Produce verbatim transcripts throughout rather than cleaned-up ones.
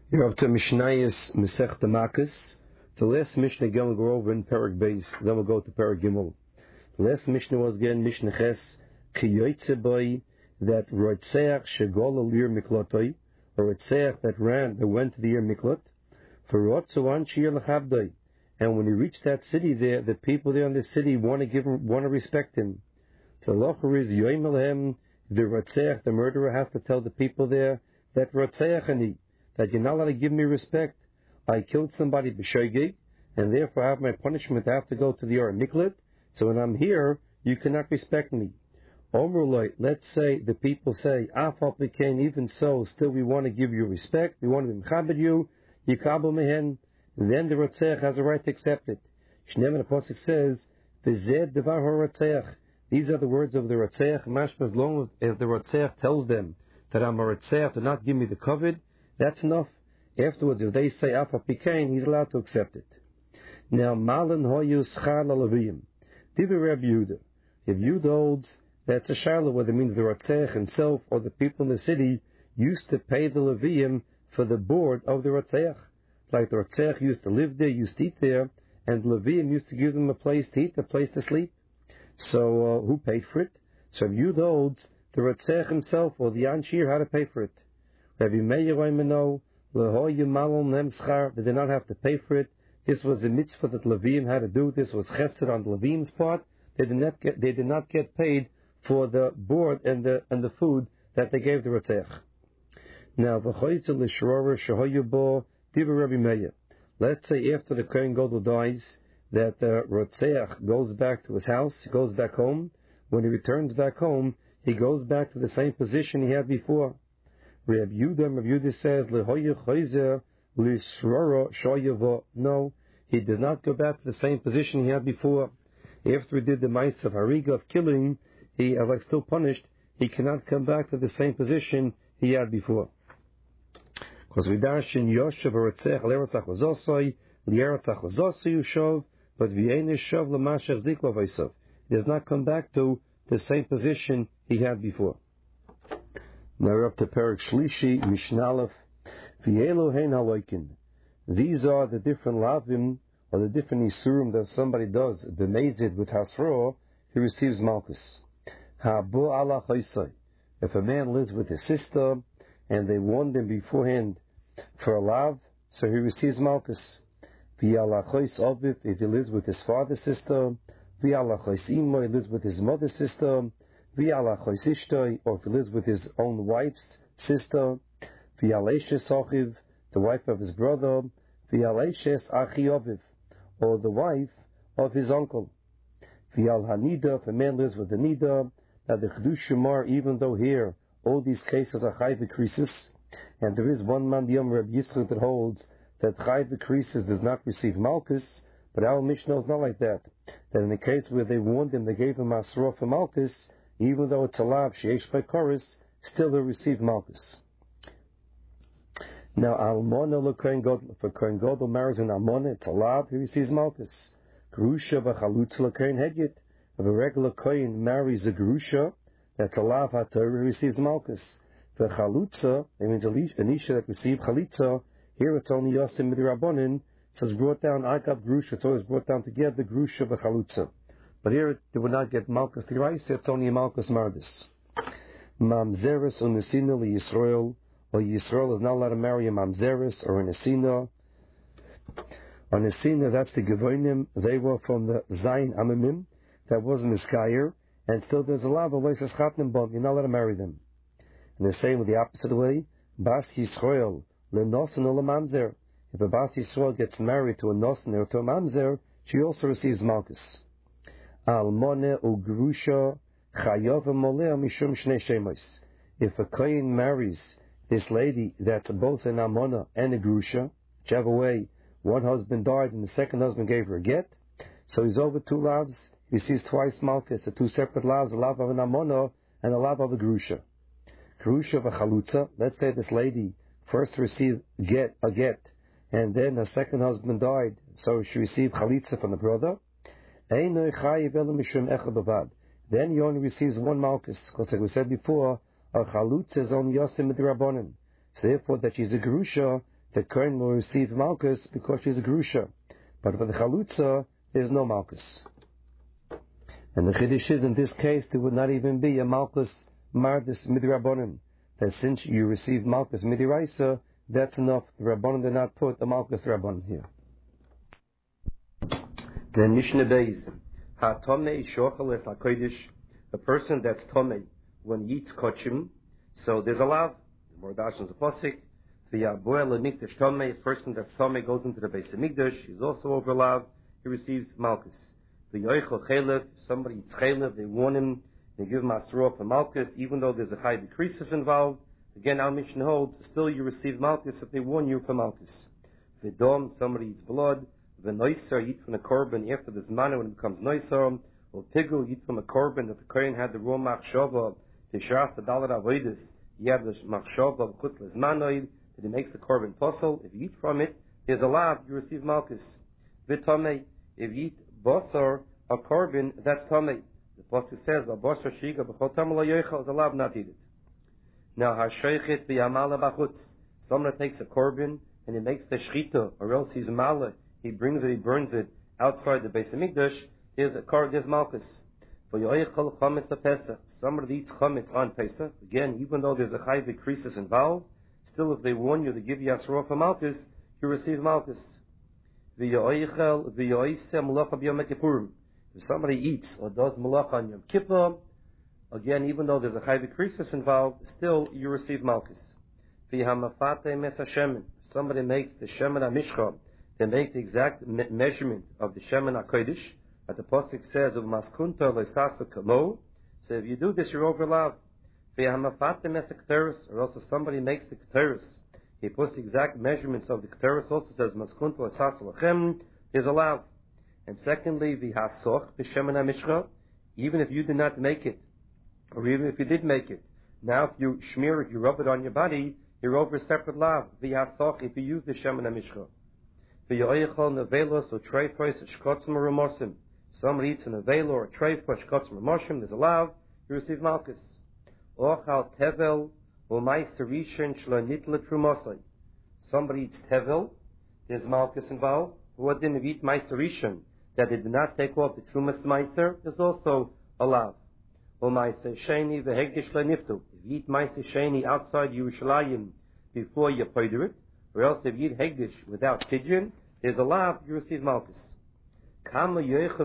You're up to Mishnayos Masech Makos. The last Mishnah again we'll go over in Perek Beis, then we'll go to Perek Gimel. The last Mishnah was again Mishnah Ches, Ki Yoytze Boi, that Rotzeach Shegol Al Yir Miklotoi, or Rotzeach that ran, that went to the Yir Miklot, for Rotzuan Shir L'Chabdoi. And when he reached that city there, the people there in the city want to give him, want to respect him. So Locher is Yoim Elhem, the Rotzeach, the murderer, has to tell the people there that Rotzeach Ani, that you're not allowed to give me respect. I killed somebody b'shoigeg, and therefore I have my punishment. I have to go to the Yir Miklat. So when I'm here, you cannot respect me. Omruloi, let's say the people say, Afal Pekain, even so, still we want to give you respect. We want to mechabed you. Yikabel mehen. Then the Rotzeach has a right to accept it. Shneim the Pasuk says, V'zed devar ha-Rotzeach. These are the words of the Rotzeach. Mashma, as long as the Rotzeach tells them that I'm a Rotzeach, do not give me the covet, that's enough. Afterwards, if they say Afa Pekain, he's allowed to accept it. Now, Malin Hoyu Schar Laviyim. Diva Reb Yehuda. If Yehuda holds that's a Shiloh, whether it means the Rotzeach himself or the people in the city used to pay the Leviyim for the board of the Rotzeach. Like the Rotzeach used to live there, used to eat there, and the Leviyim used to give them a place to eat, a place to sleep. So, uh, who paid for it? So if Yehuda holds the Rotzeach himself or the Anshir had to pay for it. Rabbi Meir Oimeno, Lehoy Malon Nem Schar, they did not have to pay for it. This was a mitzvah that Levim had to do. This was chesed on the Levim's part. They did not get, they did not get paid for the board and the and the food that they gave the Rotzeach. Now, v'choytze l'shrora shehoyu bo diva Rabbi Meir. Let's say after the Kohen Gadol dies, that the Rotzeach goes back to his house, he goes back home. When he returns back home, he goes back to the same position he had before. Reb Yehuda, Reb Yehuda says, Lehoyu chayzer l'shrora shoyavo. No, he did not go back to the same position he had before. After he did the mice of hariga, of killing, he, as like still punished, he cannot come back to the same position he had before. Because we dash in Yoshev Rotzech L'Eretzach V'Zosoi L'Eretzach V'Zosoi Yushov, but V'Yein Yishov L'Masher Zikla V'Yisov. He does not come back to the same position he had before. Now we're up to Perek Shlishi, Mishnalef, V'Yelo Hein Haloikin. These are the different lavim, or the different isurim that somebody does, b'mezid with hasro, he receives malchus. Ha'bo ala chaysai. If a man lives with his sister, and they warned him beforehand for a lav, so he receives malchus. V'ala chays aviv, if he lives with his father's sister, v'ala chays imo, he lives with his mother's sister, V'ala chays ishtoi, or if he lives with his own wife's sister, V'ala eshes achiv, the wife of his brother, V'ala eshes achi aviv, or the wife of his uncle. V'al hanida, if a man lives with the nida, now the chedush shemar, even though here all these cases are chai v'krisis, and there is one man, the Yom Reb Yitzchak, that holds that chai v'krisis does not receive malchus, but our Mishnah is not like that. That in the case where they warned him, they gave him asra for malchus, even though it's a lav sheyesh by chorus, still they receive malchus. Now, almona l'kohen gadol, if a kohen gadol marries an almona, it's a lav, he receives malchus. Gerusha v'chalutza l'kohen hedyet. If a regular kohen marries a gerusha, that's a lav haTorah, he receives malchus. V'chalutza, it means an isha that received chalitza. Here it's only yosim midrabanan, so it's brought down akab gerusha. It's always brought down together gerusha v'chalutza. But here they would not get malchus l'iraisa, it's only a malchus mardis. Mamzeres unesina li Yisrael, or Yisrael is not allowed to marry a mamzeres or a nesina. A nesina, that's the gevonim, they were from the Zayin Amamim, that wasn't a skyer, and still there's a lot of ways of chatnim bom, you're not allowed to marry them. And the same with the opposite way, Bas Yisrael, le nosen or le mamzer. If a Bas Yisrael gets married to a nosen or to a mamzer, she also receives malchus. Almone ugrusha chayav moleh mishum shnei shemos. If a kohen marries this lady that's both an almona and a grusha, whichever way, one husband died and the second husband gave her a get, so he's over two lavs, he receives twice malchus, the two separate lavs, a lav of an almona and a lav of a grusha. Grusha v'chalutza, let's say this lady first received get a get, and then her second husband died, so she received chalitza from the brother. Then he only receives one malchus, because like we said before, a chalutza is only yosim midrabanan. So therefore, that she's a gerusha, the Kohen will receive Malkus because she's a Grusha. But for the Chalutza, there's no Malkus. And the Chiddush is, in this case, there would not even be a Malkus Mardis Midrabanan. That since you receive Malkus Midiraisa, that's enough. The Rabbanan did not put the Malkus Rabbanan here. Then Mishnah Beis. Ha-tomei shochel es ha-kodesh. A person that's tomei when he eats kochim, so there's a lav. The Mordash is a posik. V'yaboel l'mikdash tomei. A person that's tomei goes into the Beis Hamikdash. He's also over lav. He receives Malkus. V'yoichel chelev. Somebody eats chelev. They warn him. They give him asra for Malkus, even though there's a high decreases involved. Again, our mission holds, still you receive Malkus if they warn you for Malkus. V'dom, somebody eats blood. V'noiser, eat from the korban after the zman when it becomes noiser. Or pigul, eat from a korban that the Kohen had the raw machshava, the sharas, the dalar avoidus. You have the machshava of chutz lezmanoid, that he makes the korban posel. If you eat from it, there's a lav, you receive Malkus. V'tomei, if you eat basar, a korban, that's tomei. The pasuk says, "Basar shiga b'chol tamar lo yochel," is a lav not eaten. Now, hashoichet v'yamala b'chutz. Someone takes a korban and he makes the shchita, or else he's mala. He brings it, he burns it outside the Beis Hamikdash. There's a kar, there's malchus. For yochel chametz Pesach. Somebody eats chametz on Pesach. Again, even though there's a chayv krisis involved, still if they warn you to give you asra for malchus, you receive malchus. V'yochel v'yoisem malacha b'yom kippurim. If somebody eats or does malacha on Yom Kippur, again, even though there's a chayv krisis involved, still you receive malchus. V'hamafate mes hashemen. Somebody makes the shemen hamishcha. They make the exact me- measurement of the shemen hakodesh. That the pasuk says of maskunta loisasa kamo. So if you do this, you're over lav. V'hamafate mes ketores, or also somebody makes the ketores. He puts the exact measurements of the ketores. Also says maskunta loisasa lachem. There's a lav. And secondly, v'hasoch b'shemen hamishcha. Even if you did not make it, or even if you did make it, now if you smear it, you rub it on your body, you're over a separate lav. V'hasoch, if you use the shemen hamishcha. V'yoichol nevelos or treifos shkotzim or remosim. Somebody eats an avelo or a treifos shkotzim or remosim. There's a lav. You receive malchus. Ochal tevel or meister rishon shlo nitla trumosai. Somebody eats tevel. There's malchus involved. What didn't eat meister rishon that they did not take off the trumas meister? There's also a lav. Or meister sheni v'hegdish shlo niftu. If you eat meister sheni outside Yerushalayim before you payder it, or else if you eat hegdish without pidyon, there's a lav, you receive malchus. How much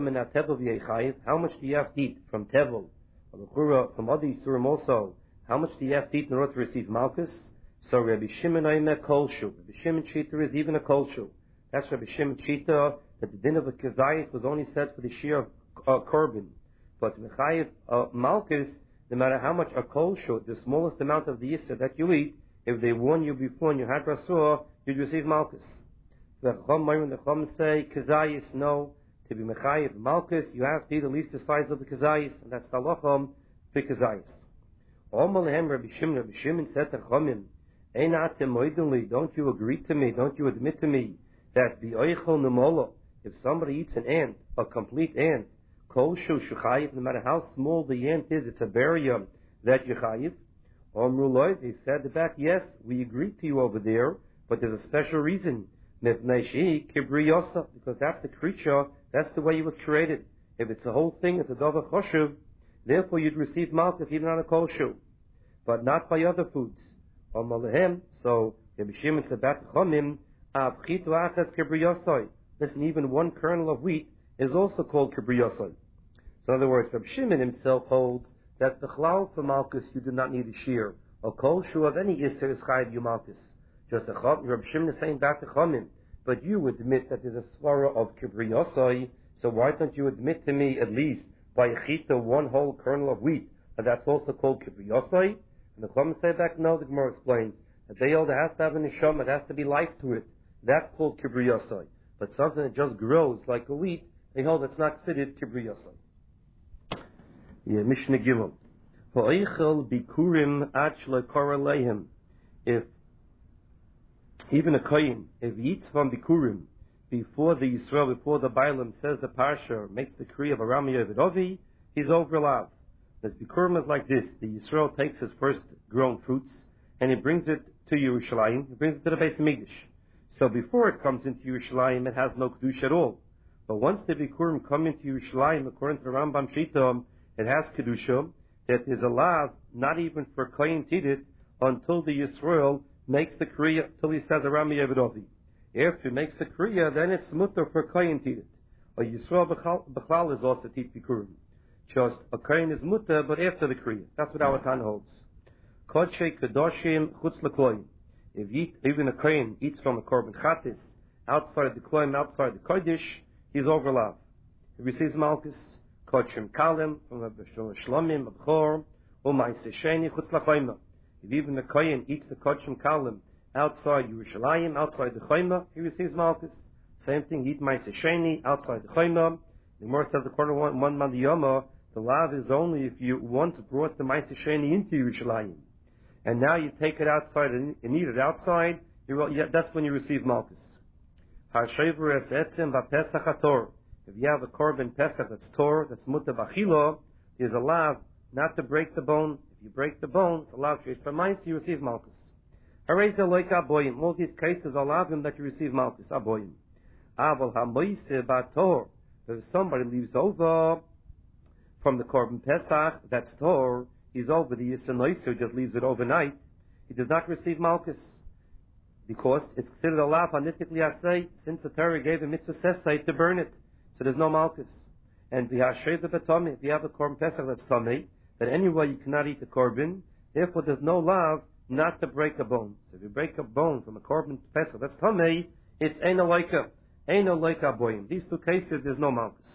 do you have to eat from tevel, or from other yisurim also? How much do you have to eat in order to receive malchus? So Rabbi Shimon oimer kolshu. Rabbi Shimon Chita is even a kolshu. That's Rabbi Shimon Chita, that the din of a kezayis was only set for the shear of uh, korban. But mechayev uh, malchus, no matter how much a kolshu, the smallest amount of the yisr that you eat, if they warn you before and you had rasur, you'd receive malchus. The Chum, the Chum say, Kazayis, no, to be Mechayev Malchus, you have to eat at least the size of the Kazayis, and that's Talacham, the Kazayis. Omalehem Rabbi Shimon, Rabbi Shimon said to Chumim, Einatem Moidunli, don't you agree to me, don't you admit to me, that the Oichel Nemola, if somebody eats an ant, a complete ant, Kol Shu Shuchayiv, no matter how small the ant is, it's a barrier that Yechayiv. Omruloi, they said back, yes, we agree to you over there, but there's a special reason. Because that's the creature, that's the way he was created. If it's the whole thing, it's a davar choshev, therefore you'd receive malchus even on a kol shu, but not by other foods. So Rabbi Shimon said back to Chomim, listen, even one kernel of wheat is also called kibriyosai. So in other words, Rabbi Shimon himself holds that the chlal for malchus you do not need a shear. A kol shu of any yisr is chayiv you malchus. Just a chom, Rabbi Shimon is saying back to Chomim, but you admit that there's a svara of kibriyosai, so why don't you admit to me at least by a chita one whole kernel of wheat, and that's also called kibriyosai? And the Chomim say back, no, the Gemara explains that they hold it has to have a neshama, it has to be life to it. That's called kibriyosai. But something that just grows like a wheat, they hold it's not considered kibriyosai. Yeah, Mishnah Gimel. Ha'oichel bikurim ad shelo kora leihem. If even a kohen, if he eats from bikurim before the Yisrael, before the Bailam says the Parsha, makes the decree of Aram Yovid Ovi, he's over lav. The bikurim is like this: the Yisrael takes his first grown fruits and he brings it to Yerushalayim. He brings it to the Beis Hamikdash. So before it comes into Yerushalayim, it has no Kedusha at all. But once the Bikurim come into Yerushalayim, according to the Rambam Shita, it has Kedusha, that is allowed not even for Kohen Tidit until the Yisrael makes the Kriya, till he says Arami Yevidovi. After he makes the Kriya, then it's mutter for Kohen Tidit. A Yisrael Bechal is also Tit Bikurim. Just a Kohen is mutter, but after the Kriya. That's what our Tan holds. Kodshe Kedoshim Chutz L'Kloim. If eat, even a Kohen eats from a Korban Chatis, outside the Kloim, outside the Kodesh, he's overlapped. If he receives Malchus, Kodshim Kalim, from a Shlomim, a Bchor, or Maise Sheni Chutz L'Choyma. If even the Kohen eats the Kodshim Kalim outside Yerushalayim, outside the Choyma, he receives Malchus. Same thing, eat Maise Sheni outside the Choyma. The Gemara says, according to one, one Mandiyama, the lav is only if you once brought the Maise Sheni into Yerushalayim, and now you take it outside and, and eat it outside, you, yeah, that's when you receive Malchus. If you have a Korban Pesach that's Tor, that's Mutter B'Achilo, there's a lav not to break the bone. If you break the bone, it's a lav Sheish B'Mais, you receive Malchus. Harei Loik Aboyim. All these cases are lavim that you receive Malchus, Aboyim. Aval HaMoise B'Tor. If somebody leaves over from the Korban Pesach, that's Tor, he's over the Yisanois, who just leaves it overnight, he does not receive Malchus. Because it's considered a lav hanitikli asay, since the Torah gave him mitzvah sesay to burn it. So there's no Malchus. And the Hashay the Batami, if you have a Korban Pesach that's Tami, that anyway you cannot eat the Korban, therefore there's no lav not to break a bone. So if you break a bone from a Korban Pesach that's Tami, it's Ein Aloika. Ein Aloika Boyim. These two cases, there's no Malchus.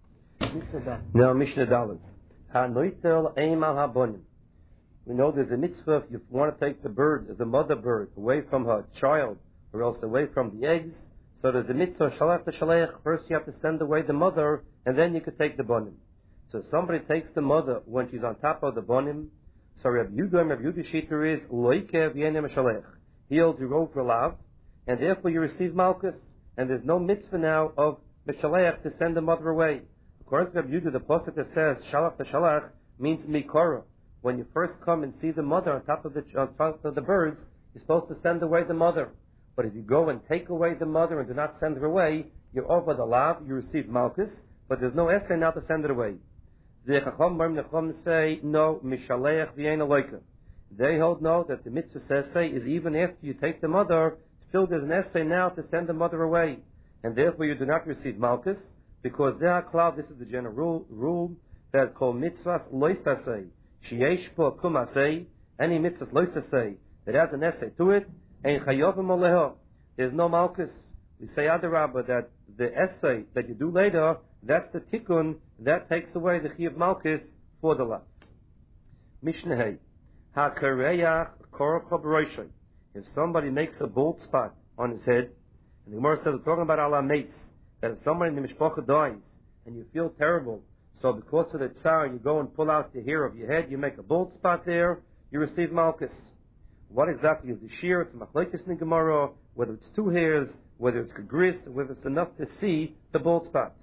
Now, Mishnah Dalet. HaNoitel Eimal HaBonim. We know there's a mitzvah if you want to take the bird, the mother bird, away from her child, or else away from the eggs. So there's a mitzvah, shalach t'shalech. First you have to send away the mother, and then you can take the bonim. So if somebody takes the mother when she's on top of the bonim, so Rabbi Yudam, Rabbi Yudah Shiter is, loike v'yenem shalech. He holds you over lav, and therefore you receive malchus, and there's no mitzvah now of mishalech to send the mother away. According to Rabbi Yudah, the pasuk that says, shalach t'shalech, means mikora. When you first come and see the mother on top of the, on top of the birds, you're supposed to send away the mother. But if you go and take away the mother and do not send her away, you're over the lav, you receive malchus, but there's no essay now to send it away. The Chacham say, no, mishalech v'yein aloika. They hold no, that the mitzvah essay is even after you take the mother, still there's an essay now to send the mother away. And therefore you do not receive malchus, because they are cloud, this is the general rule, rule that called mitzvahs loisasei. Sheyesh po kumasei, any mitzvahs loisasei, that has an essay to it, ein chayovim aleho. There's no malchus. We say adarabba that the essay that you do later, that's the tikkun, that takes away the chiyuv malchus for the lav. Mishnah Hey. HaKareyach korach b'roshoi. If somebody makes a bald spot on his head, and the Gemara says, we're talking about ala mates, that if somebody in the mishpacha dies, and you feel terrible, so because of the tsar, you go and pull out the hair of your head, you make a bald spot there, you receive malchus. What exactly is the shear? It's a machlekes in Gemara, whether it's two hairs, whether it's gris, whether it's enough to see the bald spot.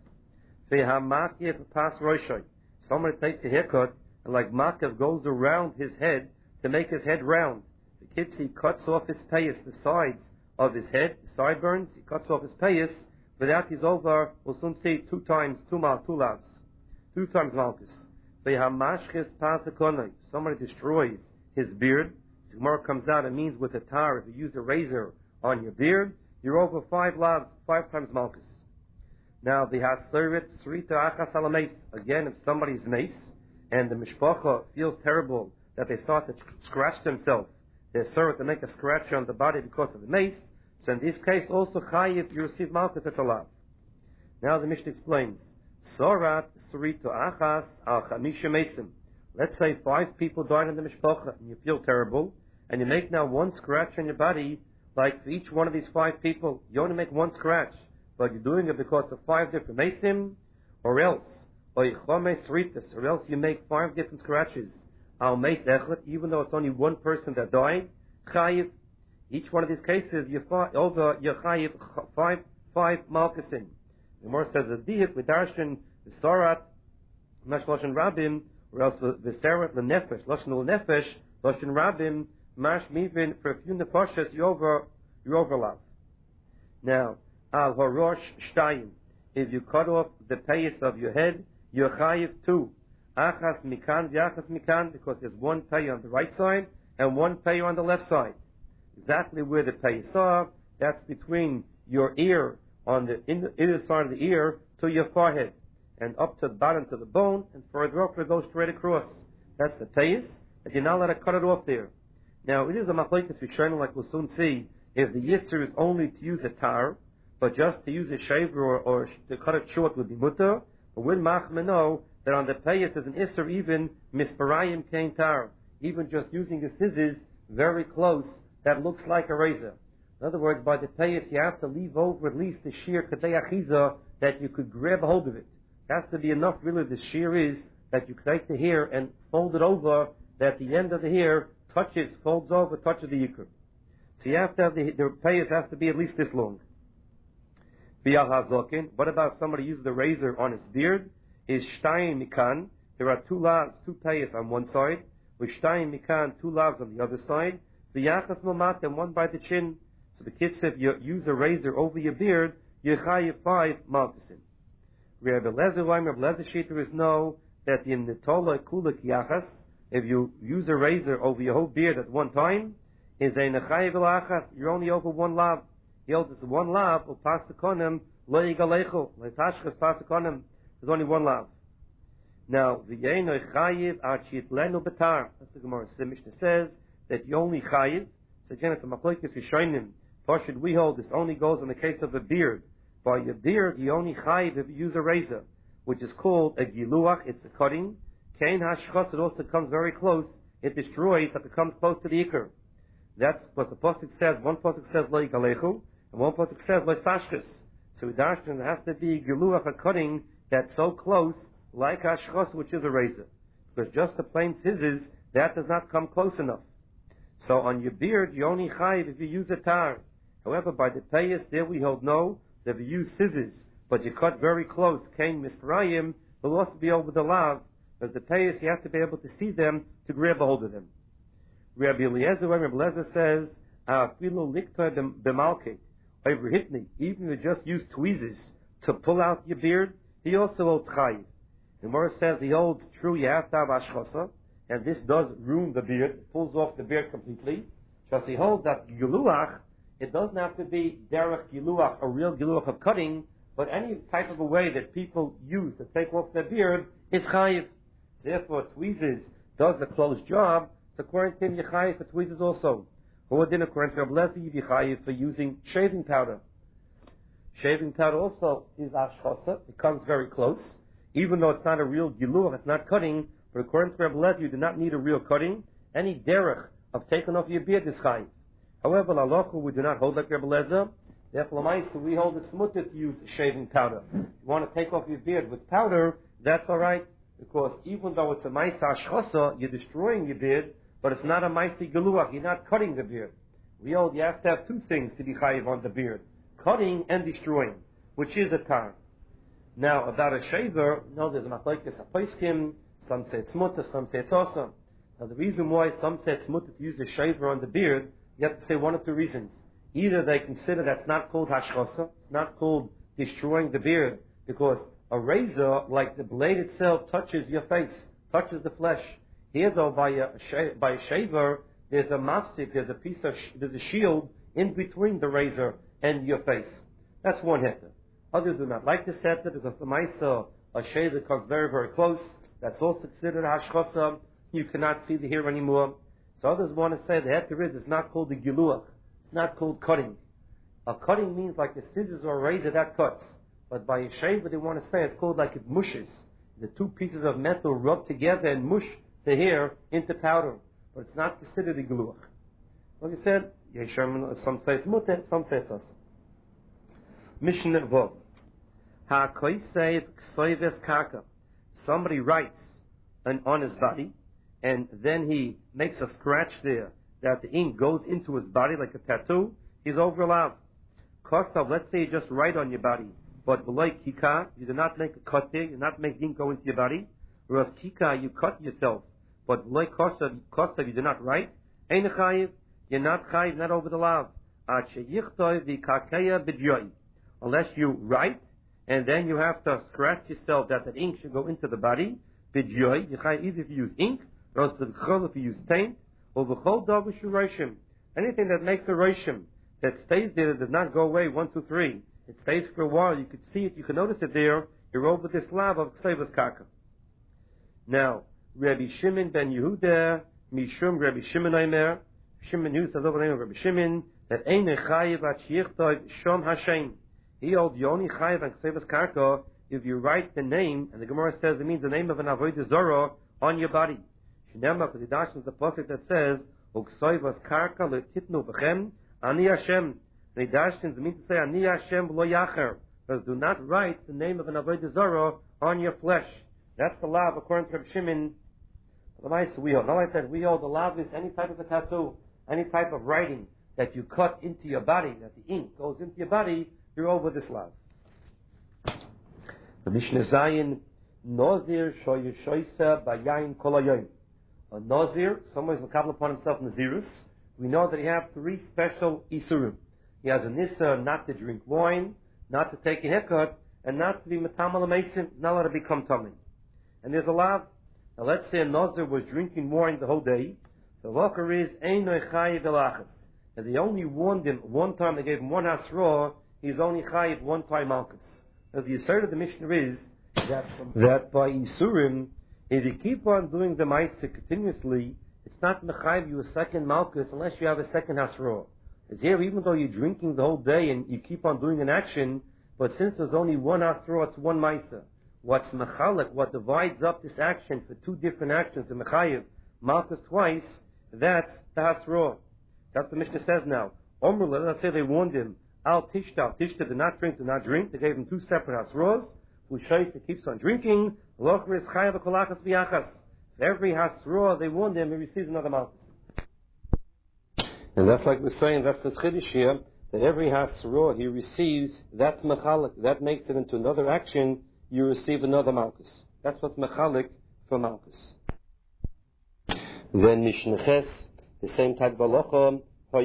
Somebody takes a haircut, and like Makav goes around his head to make his head round. The kids, he cuts off his payas, the sides of his head, the sideburns, he cuts off his payas, without he's over, we'll soon see two times, two mal, two lavs. Two times malchus. Somebody destroys his beard. The Gemara comes out, it means with a tar, if you use a razor on your beard, you're over five lavs, five times malchus. Now, the haseret srita achas alameis. Again, if somebody's mace, and the mishpacha feels terrible that they start to scratch themselves, they're served to make a scratch on the body because of the mace, so in this case, also chayiv, you receive malchus, it's a lav. Now the Mishnah explains, Sorat srita achas al chamisha mesim. Let's say five people died in the mishpacha, and you feel terrible, and you make now one scratch on your body, like for each one of these five people, you only make one scratch, but you're doing it because of five different mesim, or else, or or else you make five different scratches, al meis echlet, even though it's only one person that died, chayiv. Each one of these cases, you over your chayiv five five malchusim. The Gemara says a dihik with darshan v'sarat mash loshen rabim, or else v'sarat l'nefesh loshen l'nefesh loshen rabim mash mivin for a few nefashas you over you overlap. Now, al harosh shtayim. If you cut off the payas of your head, you're chayiv too. Achas mikan v'achas mikan, because there's one pay on the right side and one pay on the left side. Exactly where the payas are, that's between your ear, on the inner side of the ear, to your forehead, and up to the bottom to the bone, and further up it goes straight across. That's the payas, and you're not allowed to cut it off there. Now, it is a machlokes Rishonim, like we'll soon see, if the yisr is only to use a tar, but just to use a shaver or, or to cut it short would be mutter, but we'll machmir know that on the payas there's an isser even misparayim kain tar, even just using the scissors very close, that looks like a razor. In other words, by the payas you have to leave over at least the shear kadei achiza, that you could grab a hold of it. It has to be enough really the shear is that you take the hair and fold it over, that the end of the hair touches, folds over, touches the yikr. So you have to have the, the payas has to be at least this long. What about if somebody uses the razor on his beard? Is shtayim mikan. There are two lavs, two payas on one side, with shtayim mikan, two lavs on the other side. V'yachas mamat, and one by the chin. So the kid said, if you use a razor over your beard, you chayiv five malkusim. Rabbi Lezer, Rabbi Lezer Shiter is no, that in the tola kulak yachas, if you use a razor over your whole beard at one time, is a nechayiv elachas, you're only over one lav. He holds this one lav, or pasakonim, lo yigalechu, letashchas pasakonim. There's only one lav. Now, v'yeino chayiv archit lenu betar. That's the Gemara. The Mishnah says that you only chayiv. So again, it's a machlokes Rishonim. Or should we hold this only goes in the case of a beard. By your beard, you only chayiv if you use a razor, which is called a giluach. It's a cutting. Kain hashchos, it also comes very close. It destroys, but it comes close to the ikr. That's what the pasuk says. One pasuk says lo yigalechu, and one pasuk says lo sashkes. So we darshan there has to be giluach, a cutting that's so close, like hashchos, which is a razor. Because just the plain scissors, that does not come close enough. So on your beard, you only chayiv if you use a tar. However, by the payas, there we hold no, that if you use scissors, but you cut very close, kain misparayim, will also be over the lav. As the payas, you have to be able to see them to grab a hold of them. Rabbi Eliezer, Rabbi Eliezer says, "Afilu likta b'malket, overhitni." Even if you just use tweezers to pull out your beard, he also holds chayiv. The Gemara says he holds true. You have to have ashchosa, and this does ruin the beard. It pulls off the beard completely. Just he holds that giluach. It doesn't have to be derech giluach, a real giluach of cutting, but any type of a way that people use to take off their beard is chayiv. Therefore, tweezers does a close job. So according to him, you chayiv for tweezers also. Or then according to Rabbi Lezer, you chayiv for using shaving powder. Shaving powder also is ashchosa. It comes very close, even though it's not a real giluach, it's not cutting. But according to Rabbi Lezer, you do not need a real cutting. Any derech of taking off your beard is chayiv. However, l'alochu, we do not hold like Rabbi Lezer. Therefore, l'maisa, we hold it's mutter to use shaving powder. If you want to take off your beard with powder, that's all right, because even though it's a ma'isa ashchosa, you're destroying your beard, but it's not a ma'isa geluach. You're not cutting the beard. We hold you have to have two things to be chayiv on the beard: cutting and destroying, which is a tar. Now, about a shaver, no, there's a machlokes a poskim. Some say it's mutter, some say it's awesome. Now, the reason why some say it's mutter to use a shaver on the beard, you have to say one of two reasons. Either they consider that's not called hashchosa, it's not called destroying the beard, because a razor, like the blade itself, touches your face, touches the flesh. Here, though, by a, by a shaver, there's a mafsik, there's a piece of, sh- there's a shield in between the razor and your face. That's one heter. Others do not like this heter because the maisa, a shaver comes very, very close. That's also considered hashchosa. You cannot see the hair anymore. So others want to say the heter is, it's not called the giluach. It's not called cutting. A cutting means like the scissors or a razor that cuts. But by a shaver, they want to say it's called like it mushes. The two pieces of metal rub together and mush the hair into powder. But it's not considered a giluach. Like I said, some say it's mutter, some say it's awesome. Mishnah Vov. Ha-koisev ksoives kaka. Somebody writes an, on his body, and then he makes a scratch there that the ink goes into his body like a tattoo. He's over allowed. Kostav, let's say you just write on your body, but below kika, you do not make a cut there, you do not make ink go into your body. Whereas kika, you cut yourself, but below kostav, kostav, you do not write. Ein chayiv, you're not chayiv, not over the lav. unless you write, and then you have to scratch yourself that the ink should go into the body. B'dyoy, either if you use ink, or else if you use paint, or v'chol davar shu roshim. Anything that makes a roshim, that stays there, that does not go away, one, two, three. It stays for a while, you could see it, you can notice it there, you're over this lav of ksevas karka. Now, Rabbi Shimon ben Yehuda, Mishum Rabbi Shimon Aimer, Shimon Yehuda says over the name of Rabbi Shimon, that Ein Chayiv at Shichtoy Shom Hashem. He holds you only Chayiv and ksevas karka if you write the name, and the Gemara says it means the name of an avodah zorah on your body. Shnema, because the Dash is the pasuk that says, Uksevas karka letitnu b'chem ani Hashem. The Dash means to say ani Hashem lo yacher. Because do not write the name of an avodah zorah on your flesh. That's the law according to Rabbi Shimon. We hold. Not like that. We hold the law is any type of a tattoo, any type of writing that you cut into your body, that the ink goes into your body, you're over this law. The Mishnah Zayin, Nozir shoyushoysa bayayin kolayoyim. A Nozir, someone is makabel upon himself Nazirus. We know that he has three special isurim. He has a nissa not to drink wine, not to take a haircut, and not to be metamal mason, not allowed to become tummy. And there's a law. Now let's say a Nazir was drinking wine the whole day. The locker is Einoy Chayiv Elachas. And they only warned him one time, they gave him one hasra, he's only Chayiv one time Malchus. Now the assert of the Mishnah is that, that by Isurim, if you keep on doing the Maisa continuously, it's not Mechayiv you a second Malchus unless you have a second hasra. It's here, even though you're drinking the whole day and you keep on doing an action, but since there's only one hasra, it's one Maisa. What's mechalik, what divides up this action for two different actions, the mechayiv, malchus twice, that's the hasra. That's what the Mishnah says now. Omrullah, let's say they warned him, al tishta, tishta, do not drink, do not drink. They gave him two separate hasras. Ushayis, he keeps on drinking. Locher is chayav kolachas v'yachas. For every hasra they warned him, he receives another malchus. And that's like we're saying, that's the chiddush here, that every hasra he receives, that's mechalik, that makes it into another action, you receive another malchus. That's what's mechalik for malchus. Then Mishneches, the same type of halacha,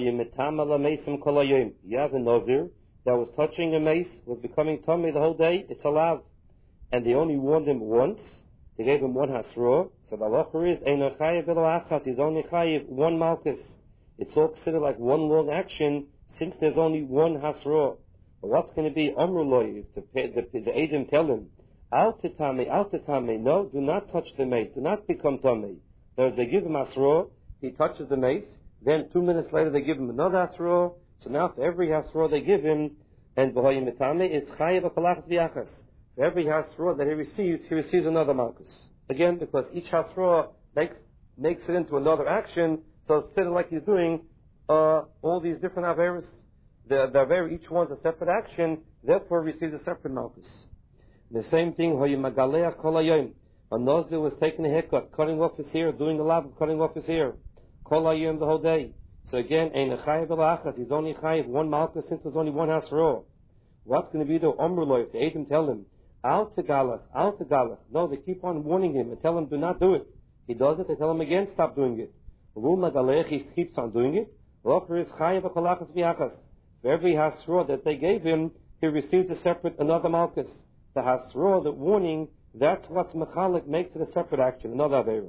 you have a Nazir that was touching a mace, was becoming tummy the whole day, it's allowed. And they only warned him once, they gave him one hasra, so the halacha is, Eino chayiv v'lo achat, he's only chayiv one malchus. It's all considered like one long action, since there's only one hasra. But what's going to be Amrullah if the, the, the Edom tell him, Al titame, al titame, no, do not touch the mace, do not become tummy. Now, they give him asra, he touches the mace, then two minutes later they give him another asra, so now for every asra they give him, and v'hoyim mitame is chayiv v'kolachas v'yachas. For every asra that he receives, he receives another malchus. Again, because each asra makes, makes it into another action, so it's sort of like he's doing uh, all these different averas. The, the aver, each one's a separate action, therefore receives a separate malchus. The same thing, Hoyimagaleach Kol Hayom. A Nazir was taking a haircut, cutting off his hair, doing the lab of cutting off his hair. Kol Hayom the whole day. So again, Ein Chayiv Elachas, he's only Chayiv one malchus since there's only one hasra. What's going to be the Omrullah if the Edom tell him, Al Tegalas, Al Tegalas. No, they keep on warning him and tell him, do not do it. He does it, they tell him again, stop doing it. Rumagaleach, he keeps on doing it. Locher is Chayiv Kolachas V'yachas. For every hasra that they gave him, he receives a separate, another malchus. The hasra, the warning, that's what's mechalik, makes it a separate action, another avera.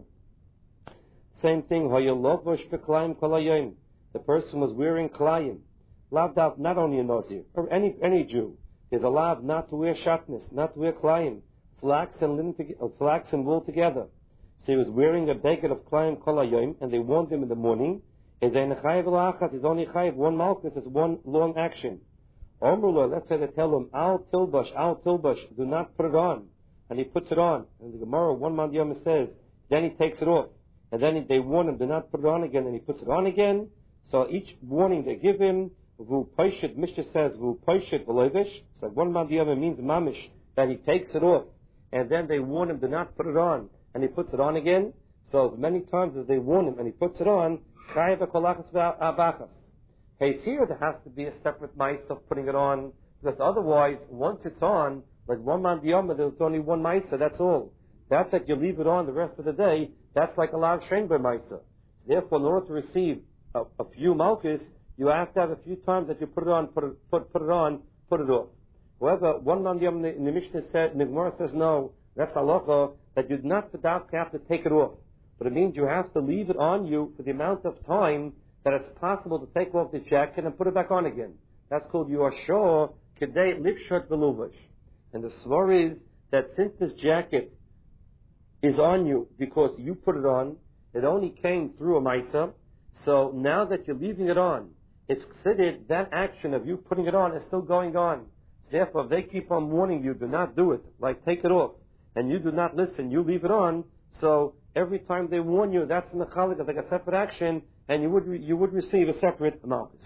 Same thing, hayolovosh b'klayim kolayim. The person was wearing klayim. Lavdav, not only a Nazir, or any any Jew. There's a lav not to wear shatnez, not to wear klayim, flax and linen, to, flax and wool together. So he was wearing a beged of klayim kolayim, and they warned him in the morning, is ein chayiv l'achas, is only chayiv one malchus, is one long action. Omrullah, let's say they tell him, Al Tilbash, Al Tilbash, do not put it on. And he puts it on. And the Gemara, one man Yom says, then he takes it off. And then they warn him, do not put it on again, and he puts it on again. So each warning they give him, Vu Paishit, Mishnah says, Vu Paishit V'lovish. So one man Yom means mamish, that he takes it off. And then they warn him, do not put it on. And he puts it on again. So as many times as they warn him, and he puts it on, Chayiv Kolachas V'abachas. Hey, here there has to be a separate mice of putting it on, because otherwise, once it's on, like one man diyama, there's only one mice, that's all. That that you leave it on the rest of the day, that's like a lav shenber mice. Therefore, in order to receive a, a few malchus, You have to have a few times that you put it on, put it, put, put it on, put it off. However, one man in the, in the Mishnah said, the Gemara says no, that's halacha, that you do not have to take it off. But it means you have to leave it on you for the amount of time that it's possible to take off the jacket and put it back on again. That's called Yoshua Kedei Lifshot Veluvash. And the svar is that since this jacket is on you because you put it on, it only came through a Maisa, so now that you're leaving it on, it's considered that action of you putting it on is still going on. Therefore, if they keep on warning you, do not do it, like take it off, and you do not listen, you leave it on, so every time they warn you, that's in the chalik, like a separate action, and you would re- you would receive a separate malchus.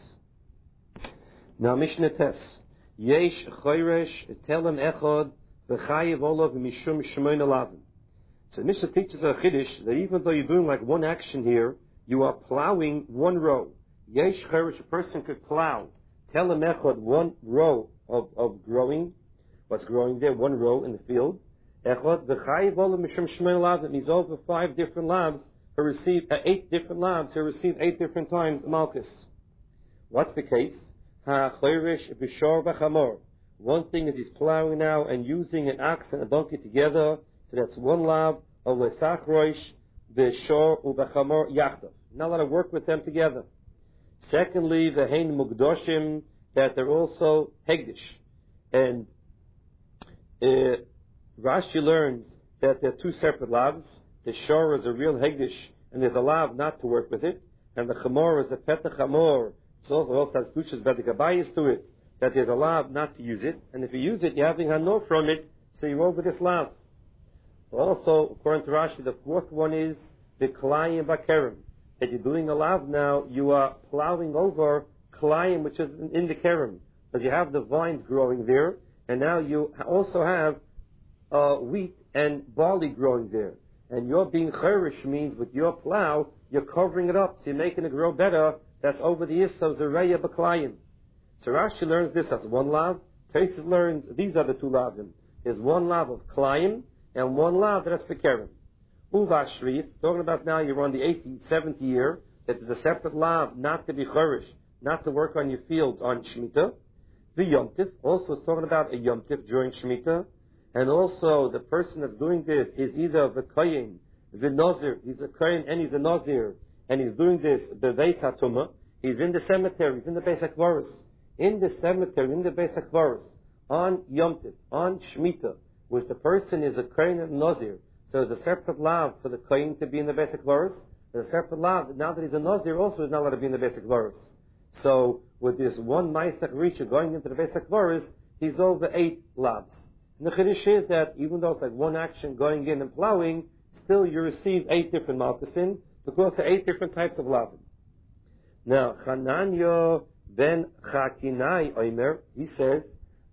Now, Mishnah Tes. Yesh choyresh telem echod v'chayev olav mishum shemoin alavim. So Mishnah teaches a chiddush that even though you're doing like one action here, you are plowing one row. Yesh choyresh, a person could plow. Telem echod, one row of, of growing, what's growing there, one row in the field. Echod v'chayev olav mishum shemoin alavim. He's over five different labs who receive uh, eight different labs who receive eight different times malchus. What's the case? Ha choyresh b'shor v'chamor. One thing is he's plowing now and using an ox and a donkey together, so that's one lab of lesach roish b'shor u'v'chamor yachdav. Not allowed to work with them together. Secondly, the hein mugdoshim, that they're also hegdish. And uh, Rashi learns that they're two separate labs. The shor is a real hegdish, and there's a lab not to work with it. And the chamor is a petach chamor. It also also has dushas bedikabayis to it, that there's a lab not to use it. And if you use it, you're having hanor from it, so you're over this lab. Also, according to Rashi, the fourth one is the klayim bakerim. That you're doing a lab now, you are plowing over klayim, which is in the kerem. Because you have the vines growing there, and now you also have uh, wheat and barley growing there. And you're being cherish means with your plow, you're covering it up, so you're making it grow better. That's over the Issa of Zereya B'Klayim. So Rashi learns this as one lav. Taisus learns, these are the two lavim. There's one lav of Klayim, and one lav that's Bekerim. Uva Shrif, talking about now you're on the eighth, seventh year, that there's a separate lav not to be cherish, not to work on your fields on Shemitah. The Yom Tif, also is talking about a Yom Tif during Shemitah. And also, the person that's doing this is either the Kohen, the Nazir, he's a Kohen and he's a Nazir, and he's doing this, Beveis HaTumah, he's in the cemetery, he's in the Beis HaKvaros, in the cemetery, in the Beis HaKvaros, on Yom Tif, on Shemitah, which the person is a Kohen and Nazir, so there's a separate lav for the Kohen to be in the Beis HaKvaros, there's a separate lav, now that he's a Nazir, also is not allowed to be in the Beis HaKvaros. So, with this one Maisach Risha going into the Beis HaKvaros, he's over eight lavs. And the Chiddush is that even though it's like one action going in and plowing, still you receive eight different malchusin because there are eight different types of lavim. Now, Chananya ben Chakinai Omer, he says,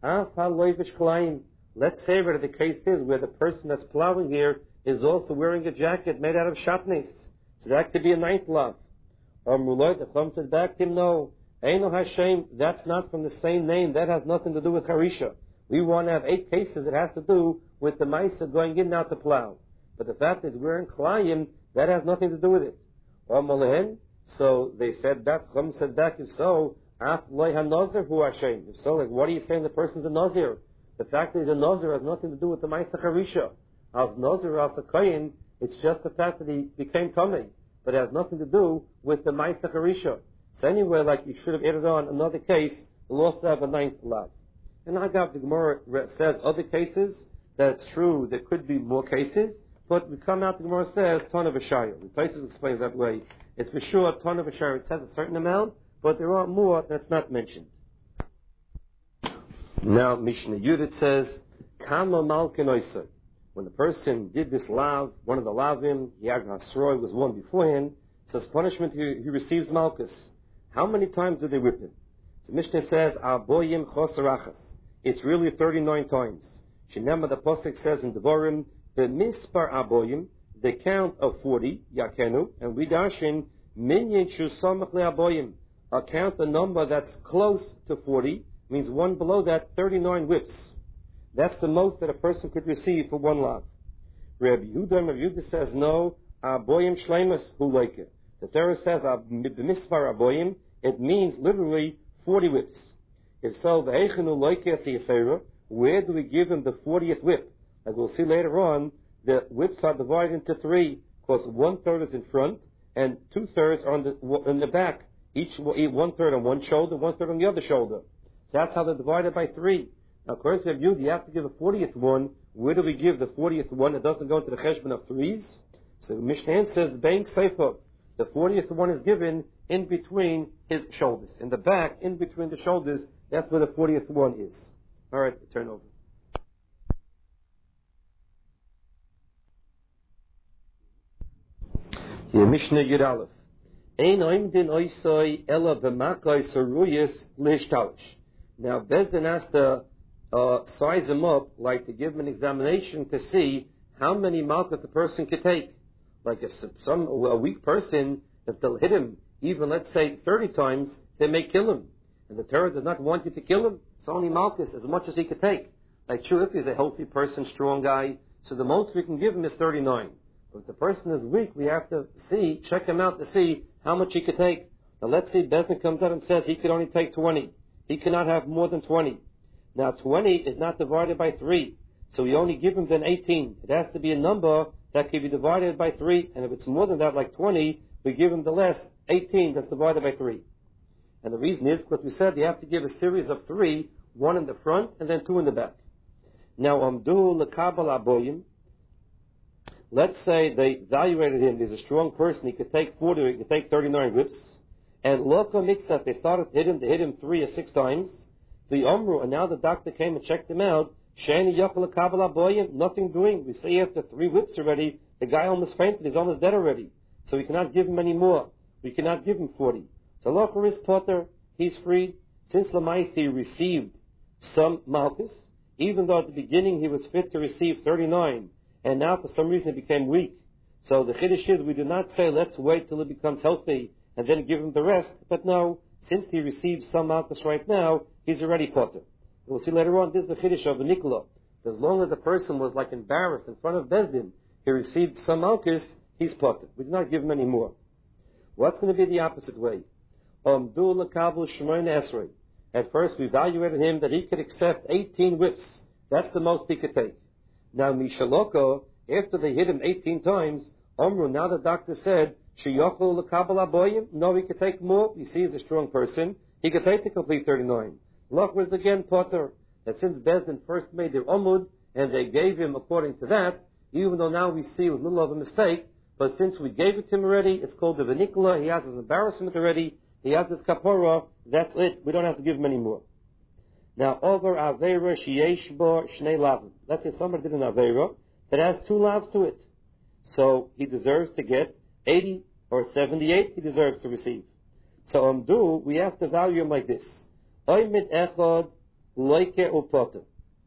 let's say that the case is where the person that's plowing here is also wearing a jacket made out of shatnes. So that could be a ninth lav. Or Mulot, the Chum says back to him, no, Eino Hashem, that's not from the same name, that has nothing to do with Harisha. We want to have eight cases that has to do with the Maisa going in now to plow. But the fact that we're in Klayim, that has nothing to do with it. Or Malehen, so they said back, Chum said back, if so, Af loy ha-nazir hu Hashem. If so, like, what are you saying the person's a Nazir? The fact that he's a Nazir has nothing to do with the Maisa Harisha. As Nazir, as a Kohen, it's just the fact that he became Tomei. But it has nothing to do with the Maisa Harisha. So anyway, like you should have added on another case, we'll also have a ninth lav. And Agav, the Gemara says other cases, that it's true, there could be more cases, but we come out, the Gemara says, ton of a shire. The places explain that way. It's for sure, a ton of a shire. It says a certain amount, but there are more that's not mentioned. Now, Mishnah Yudit says, Kama Malkin Oisai. When the person did this lav, one of the lavim, Yag Hasroi was one beforehand, so as punishment he, he receives malchus. How many times did they whip him? So Mishnah says, Aboyim Chosarachas. It's really thirty-nine times. Shinema, the Pasuk says in Devarim, the Mispar Aboyim, the count of forty, Yakenu, and we dashin, Minyan Shusamach Le Aboyim, a count the number that's close to forty, means one below that, thirty-nine whips. That's the most that a person could receive for one lav. Rabbi Yehuda, Rabbi Yehuda says, no, Aboyim Shleimus, who like it. The Torah says, Mispar Aboyim, it means literally forty whips. If so, the Eichenu Loike Siyasera, where do we give him the fortieth whip? As we'll see later on, the whips are divided into three, because one third is in front and two thirds are on the in the back. Each one third on one shoulder, one third on the other shoulder. That's how they're divided by three. Now, according to Yud, you have to give a fortieth one. Where do we give the fortieth one? It doesn't go into the cheshbon of threes. So the Mishnah says, Bank Sefer. The fortieth one is given in between his shoulders. In the back, in between the shoulders, that's where the fortieth one is. All right, turn over. Here, Mishnah Yud Aleph. Ein oimdin oisoi ela v'makoi saruyas lishtalish. Now, Bezdin has to uh, size him up, like to give him an examination to see how many malchus the person could take. Like a, some, a weak person, if they'll hit him, even let's say thirty times, they may kill him. And the Torah does not want you to kill him. It's only malchus, as much as he could take. Like, sure, if he's a healthy person, strong guy, so the most we can give him is thirty-nine. But if the person is weak, we have to see, check him out to see how much he could take. Now let's see, Bezdin comes out and says he could only take twenty. He cannot have more than twenty. Now twenty is not divided by three, so we only give him then eighteen. It has to be a number that can be divided by three, and if it's more than that, like twenty, we give him the less, eighteen, that's divided by three. And the reason is because we said you have to give a series of three, one in the front and then two in the back. Now, Amdu Lekabal Aboyim, let's say they evaluated him, he's a strong person, he could take forty, he could take thirty-nine whips, and Loka Mixat, they started to hit him, they hit him three or six times, the Omru, and now the doctor came and checked him out, Shani Yakal Lekabal Aboyim, nothing doing. We say after three whips already, the guy almost fainted, he's almost dead already, so we cannot give him any more. We cannot give him forty. So Loka is Potter, he's freed. Since Lamais he received some malchus, even though at the beginning he was fit to receive thirty-nine, and now for some reason he became weak. So the chiddush is we do not say let's wait till he becomes healthy and then give him the rest, but no, since he receives some malchus right now, he's already Potter. We'll see later on, this is the chiddush of the Nikola. As long as the person was like embarrassed in front of Bezdin, he received some malchus, he's Potter. We do not give him any more. What's going to be the opposite way? Um, At first we evaluated him that he could accept eighteen whips. That's the most he could take. Now Mishaloko, after they hit him eighteen times, Omru, now the doctor said, Sheyachol lekabel aboyim, no, he could take more. You see, he's a strong person. He could take the complete thirty-nine. Loch was again Potter, that since Bezdin first made their omud, and they gave him according to that, even though now we see it was a little of a mistake, but since we gave it to him already, it's called the Vinikula, he has his embarrassment already, he has his kapora, that's it, we don't have to give him any more. Now, over Aveira Sheyesh Bo Shnei Lavim. Let's say somebody did an Aveira that has two lavs to it. So he deserves to get eighty or seventy-eight, he deserves to receive. So Amdu, we have to value him like this. Oymid Echad Loike Upoter.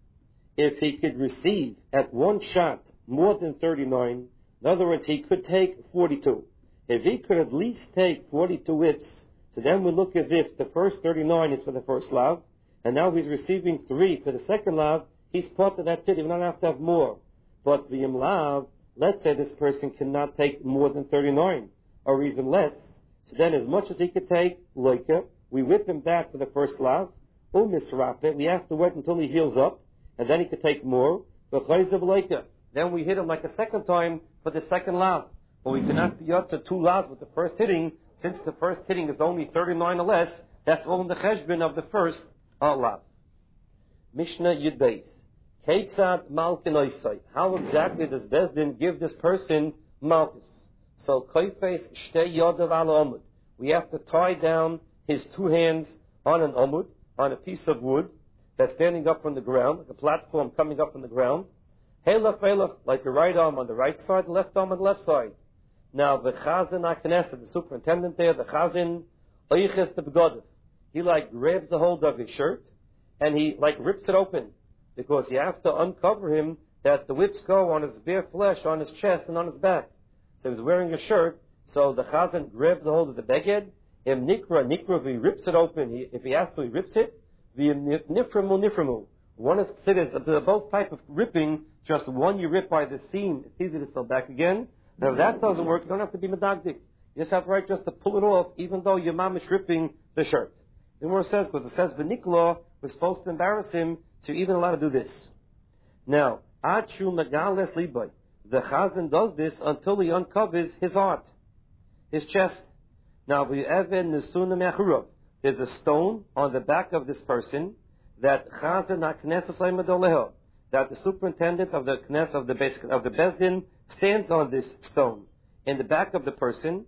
If he could receive at one shot more than thirty-nine, in other words, he could take forty-two. If he could at least take forty-two whips, so then we look as if the first thirty-nine is for the first lav, and now he's receiving three for the second lav, he's part of that city, he don't have to have more. But the lav, let's say this person cannot take more than thirty-nine, or even less, so then as much as he could take, loika, we whip him back for the first lav, umisrape, we have to wait until he heals up, and then he could take more, but then we hit him like a second time for the second lav. But we cannot be up to two lavs with the first hitting, since the first hitting is only thirty-nine or less, that's all in the cheshbon of the first uh, lav. Mishnah Yud Beis. Keitzad malkin oisai. How exactly does Bezdin give this person malchus? So, koifes shtei yodav ala omud. We have to tie down his two hands on an omud, on a piece of wood that's standing up from the ground, like a platform coming up from the ground. Helach helach, like the right arm on the right side, the left arm on the left side. Now, the chazan HaKnesset, the superintendent there, the chazan, oiches the begodav. He like grabs a hold of his shirt, and he like rips it open, because you have to uncover him that the whips go on his bare flesh, on his chest, and on his back. So he's wearing a shirt, so the chazan grabs a hold of the beged, im nikra, nikra, he rips it open, he, if he has to, he rips it, v'im niframu, niframu. One is considered, they're both type of ripping, just one you rip by the seam, it's easy to sew back again. Now if that doesn't work, you don't have to be medagdik. You just have the right just to pull it off, even though your mom is ripping the shirt. The Gemara says, because it says Benikla was supposed to embarrass him, so you're even allowed to do this. Now, Achu Megales Libai. The Chazan does this until he uncovers his heart, his chest. Now, there's a stone on the back of this person that Chazan that the superintendent of the Knesset of the basic, of the Bezdin stands on this stone in the back of the person.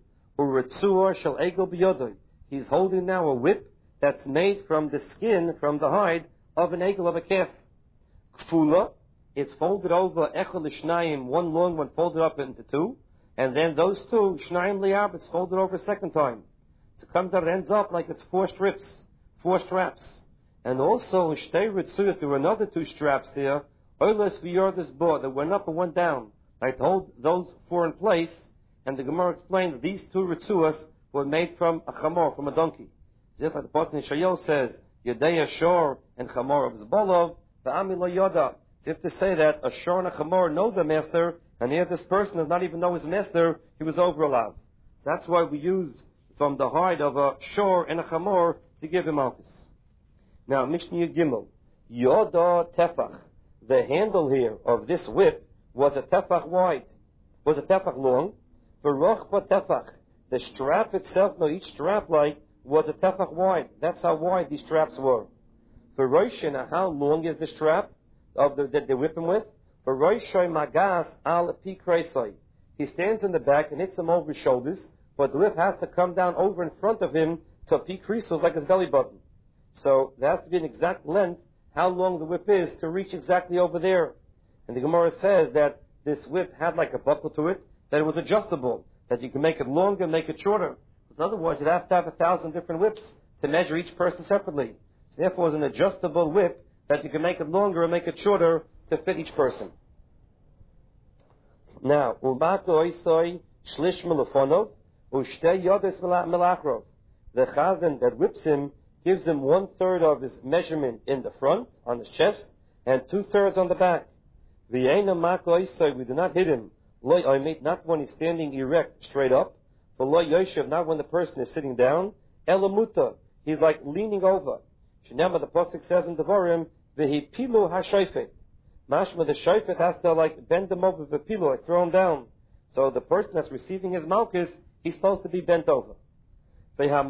He's holding now a whip that's made from the skin, from the hide of an egel of a calf. Kfula, it's folded over echel l'shnayim, one long one folded up into two, and then those two, shnayim li'ab, it's folded over a second time. So it comes out, it ends up like it's four strips, four straps. And also, shtei ritzuyas, there were another two straps there, oilas v'yordas bo, that went up and went down. Right, to hold those four in place, and the Gemara explains these two ritzuyas were made from a chamor, from a donkey. Just like the person in Shayol says, Yedei Ashor and Chamor of Zbolov, V'ami lo yoda. As if to say that a shor and a chamor know the master, and here this person does not even know his master, he was over allowed. That's why we use from the hide of a shor and a chamor to give him malchus. Now, Mishnah Gimel, Yoda Tefach. The handle here of this whip was a tefach wide, was a tefach long. V'rochba tefach. The strap itself, no, each strap like was a tefach wide. That's how wide these straps were. For Roshina, how long is the strap of the, that they whip him with? For Roshay Magas al Pi Kreisai. He stands in the back and hits him over his shoulders, but the whip has to come down over in front of him to Pi Kreisai, like his belly button. So there has to be an exact length, how long the whip is, to reach exactly over there. And the Gemara says that this whip had like a buckle to it, that it was adjustable, that you can make it longer, make it shorter. Because otherwise you'd have to have a thousand different whips to measure each person separately. So therefore it was an adjustable whip that you can make it longer and make it shorter to fit each person. Now, Umato Oisoi Shlish Melefonov Ushtei Yodes Melachrov. The Chazan that whips him gives him one third of his measurement in the front, on his chest, and two thirds on the back. V'yeina Mako Oisoi, we do not hit him. Loi Oimit, not when he's standing erect, straight up. For Loi Yoshev, not when the person is sitting down. Elamuta, he's like leaning over. Shenema, the Pasuk says in Devarim, V'hi Pilu HaShoifet. Mashma, the Shoifet has to like bend him over the Pilu, like throw him down. So the person that's receiving his malchus, he's supposed to be bent over. Now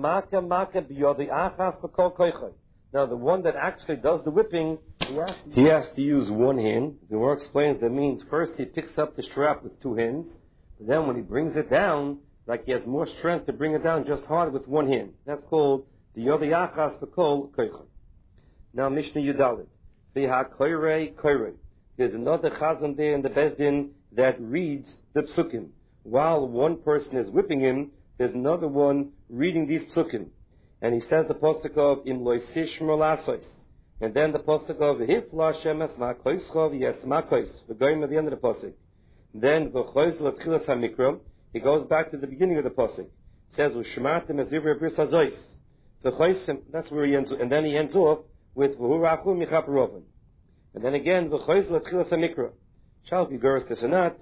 the one that actually does the whipping, he has, to, he has to use one hand. The Gemara explains that means first he picks up the strap with two hands, but then when he brings it down, like he has more strength to bring it down just hard with one hand. That's called the Yodi Achas B'Kol Koichai. Now Mishnah Yudalit. V'ha Koirei Koirei. There's another Chazan there in the Bezdin that reads the Psukim. While one person is whipping him, there's another one reading these Psukim. And he says the Pasuk of Im Loisish Molasos. And then the Pasuk of Hifla Shemes Ma'koischov Yes Ma'kois. We're going at the end of the Pasuk. Then V'choiz L'tchilas HaMikra. He goes back to the beginning of the Pasuk. It says U'shmatim Ezivre Bris HaZois. V'choisim, that's where he ends, and then he ends off with V'hurachu Michaparovim. And then again, V'choiz L'tchilas HaMikra. Shall be Geras Tesanat.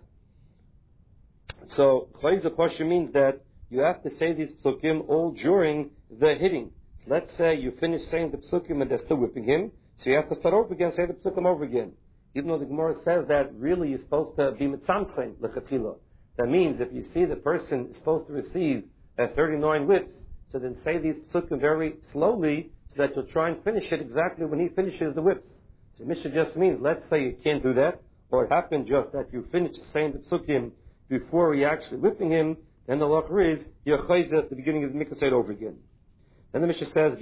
So, Choiz L'Posha means that you have to say these psukim all during the hitting. Let's say you finish saying the psukim and they're still whipping him, so you have to start over again, say the psukim over again. Even though the Gemara says that really you're supposed to be mitzamtzim l'chatchila. That means if you see the person is supposed to receive uh, thirty-nine whips, so then say these psukim very slowly, so that you'll try and finish it exactly when he finishes the whips. So Mishnah just means, let's say you can't do that, or it happened just that you finished saying the psukim before he actually whipping him, then the lacher is, you're chayz at the beginning of the mikvah, say it over again. Then the Mishnah says,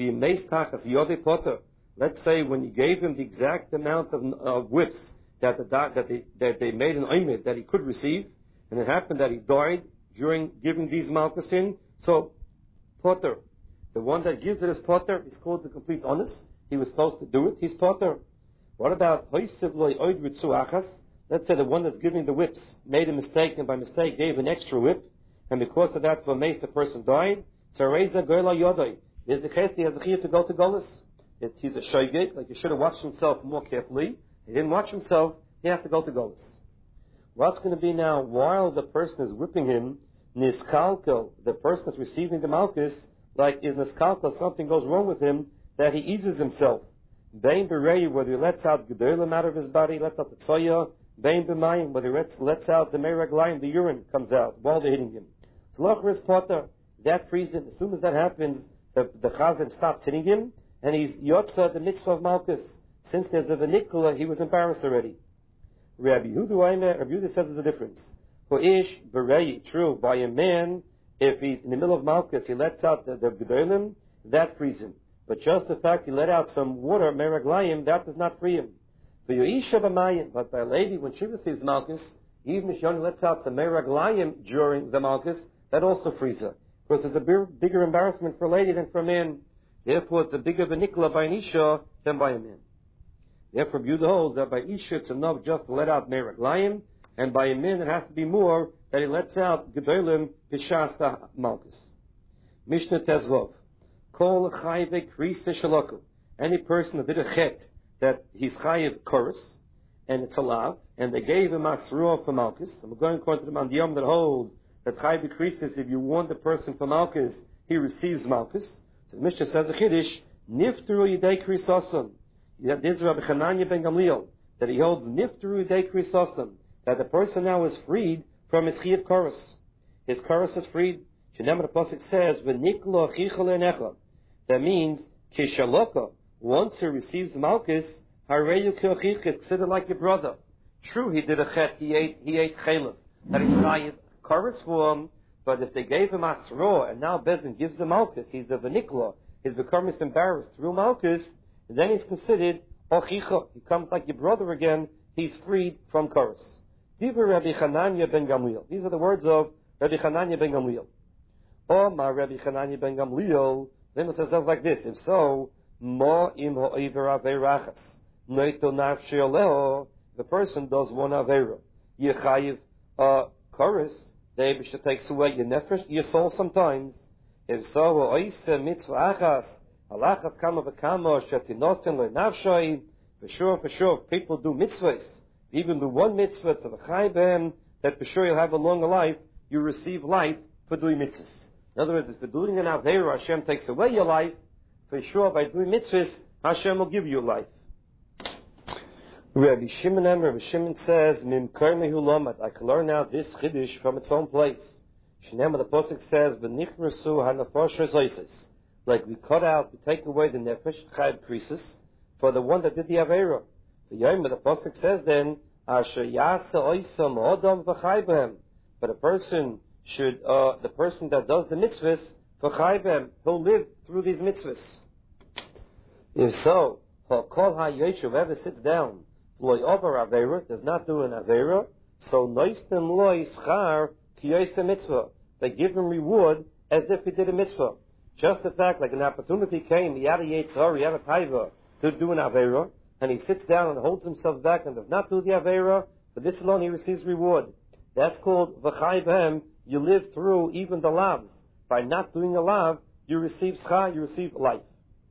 let's say when you gave him the exact amount of, of whips that, the, that, they, that they made an oimid that he could receive, and it happened that he died during giving these malchus in, so potter, the one that gives it is potter, he's called the complete honest, he was supposed to do it, he's potter. What about hoisiv loy oid ritzu achas? Let's say the one that's giving the whips made a mistake and by mistake gave an extra whip, and because of that, for mace, the person died. So Reza Goyla Yodai. There's the case he has a chiyuv to go to Golis. He's a shoygate, like he should have watched himself more carefully. He didn't watch himself, he has to go to Golis. What's going to be now, while the person is whipping him, Niskalkel, the person that's receiving the malchus, like is niskalkel, something goes wrong with him, that he eases himself. Bein berei, whether he lets out gedolim out of his body, lets out the tzoya. Bein b'mayim, whether he lets, lets out the meraglayim, the urine comes out while they're hitting him. Tzlocher is potter, that frees him. As soon as that happens, the, the chazan stops hitting him, and he's yotza the mitzvah of malchus. Since there's a venikula, he was embarrassed already. Rabbi Yehuda, Rabbi Yehuda says there's a difference. For ish berei, true, by a man, if he's in the middle of malchus, he lets out the, the gedolim, that frees him. But just the fact he let out some water, meraglayim, that does not free him. But by a lady, when she receives malchus, even if she only lets out some meraglayim during the malchus, that also frees her. Because it's a big, bigger embarrassment for a lady than for a man. Therefore, it's a bigger benikla by an isha than by a man. Therefore, Yehuda holds that by isha it's enough just to let out meraglayim, and by a man it has to be more that he lets out gedolim b'shasta malchus. Mishnah Tezlov. Kol chayve krisa shaloku. Any person that did a chet that he's chayiv chorus, and it's allowed, and they gave him asruah for malchus. And we're going according to the mandiyam that holds that chayiv krisis, if you warn the person for malchus, he receives malchus. So the Mishnah says a chiddush, niftaru yidei krisasim. This is Rabbi Chananya ben Gamliel, that he holds niftaru yidei krisasim, that the person now is freed from his chayiv chorus. His chorus is freed. Shenema the pasuk says, v'niklo achicha le'necha. That means kishaloka. Once he receives malchus, hareyu k'achicha, it's considered like your brother. True, he did a chet, he ate, he ate chaylev. That is chayiv chorus for him, but if they gave him asro, and now Bezdin gives him malchus, he's a v'niklo, he's become embarrassed through malchus, and then he's considered achicha. He comes like your brother again, he's freed from chorus. Diva Rabbi Chananya ben Gamliel. These are the words of Rabbi Chananya ben Gamliel. Oh, my Rabbi Chananya ben Gamliel, then it says something like this, if so, Mo im ho'iver aveirachas. Noito nafshi aleho. The person does one aveira. Yechayiv uh, chorus. The Eibishter takes away your nefesh, your soul sometimes. If so, ho'ise mitzvah achas. Alachas kama v'kama shetinosin le nafshoi. For sure, for sure, if people do mitzvahs, even do one mitzvah to the chayim, that for sure you'll have a longer life, you receive life for doing mitzvahs. In other words, if you're doing an aveira, Hashem takes away your life. For sure, by doing mitzvahs, Hashem will give you life. Rabbi Shimon and Rabbi Shimon says, Mim karmehu lomat. I can learn out this chiddush from its own place. Shneim, the pasuk says, V'nichrasu hanafoshes oises. Like we cut out, we take away the nefesh, chayv krisis, for the one that did the avera. The yom, the pasuk says then, Asher yasa oisam odom v'chaybehem. But a person should, uh, the person that does the mitzvahs, for chaybehem, he'll live through these mitzvahs. If so, for kol ha-yeshu, whoever sits down, loy over avera, does not do an avera, so noistem loy schar ki yoyse mitzvah. They give him reward as if he did a mitzvah. Just the fact, like an opportunity came, he had a yetzor, he had a taiva to do an avera, and he sits down and holds himself back and does not do the avera, for this alone he receives reward. That's called v'chai b'hem. You live through even the lavs. By not doing a lav, you receive schar, you receive life.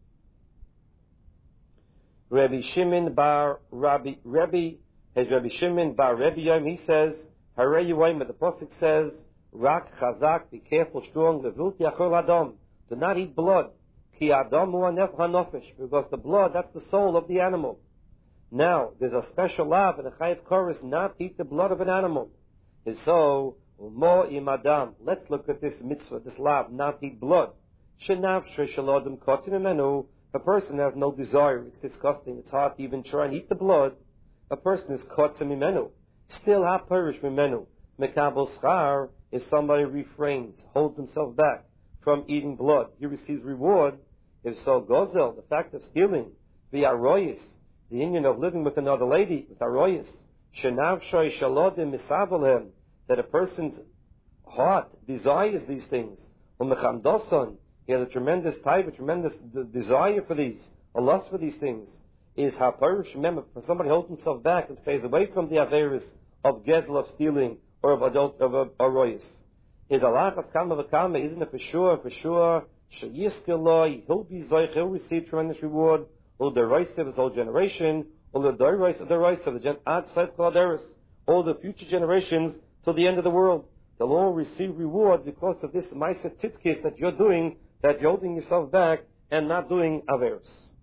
Rabbi Shimon bar Rabbi Rabbi has Rabbi Shimon bar Rabbi Yom. He says, "Harei Yom." The pasuk says, "Rak chazak, be careful, strong. Levult yachol adam. Do not eat blood. Ki adam hu hanef hanofesh, because the blood, that's the soul of the animal. Now, there's a special law in the chayiv chorus not to eat the blood of an animal. And so, mo im adam. Let's look at this mitzvah, this law, not to eat blood. Shenav sheshalodem kotzim imenu. A person has no desire. It's disgusting. It's hard to even try and eat the blood. A person is kotzim imenu. Still ha perish imenu. Mekabel schar is somebody refrains, holds himself back from eating blood. He receives reward. If so, gozel, the fact of stealing, the aroyis, the union of living with another lady, with aroyis, shenav shoy shalodim misavelhem, that a person's heart desires these things. Umechamdoson, he has a tremendous type, a tremendous d- desire for these, a lust for these things. Is haparish, remember, for somebody holds himself back and stays away from the averis of gezel, of stealing, or of adult, of, of aroyis. Is Allah of kama v'kama, isn't it for sure, for sure, sheyiskeloi, he'll be zoich, he'll receive tremendous reward, or the rice of his whole generation, or the rice of the rice of the gen, ad saif kaladeris, all the future generations till the end of the world. they'll all receive reward because of this Maisa Titkis that you're doing, that you're holding yourself back and not doing Averos.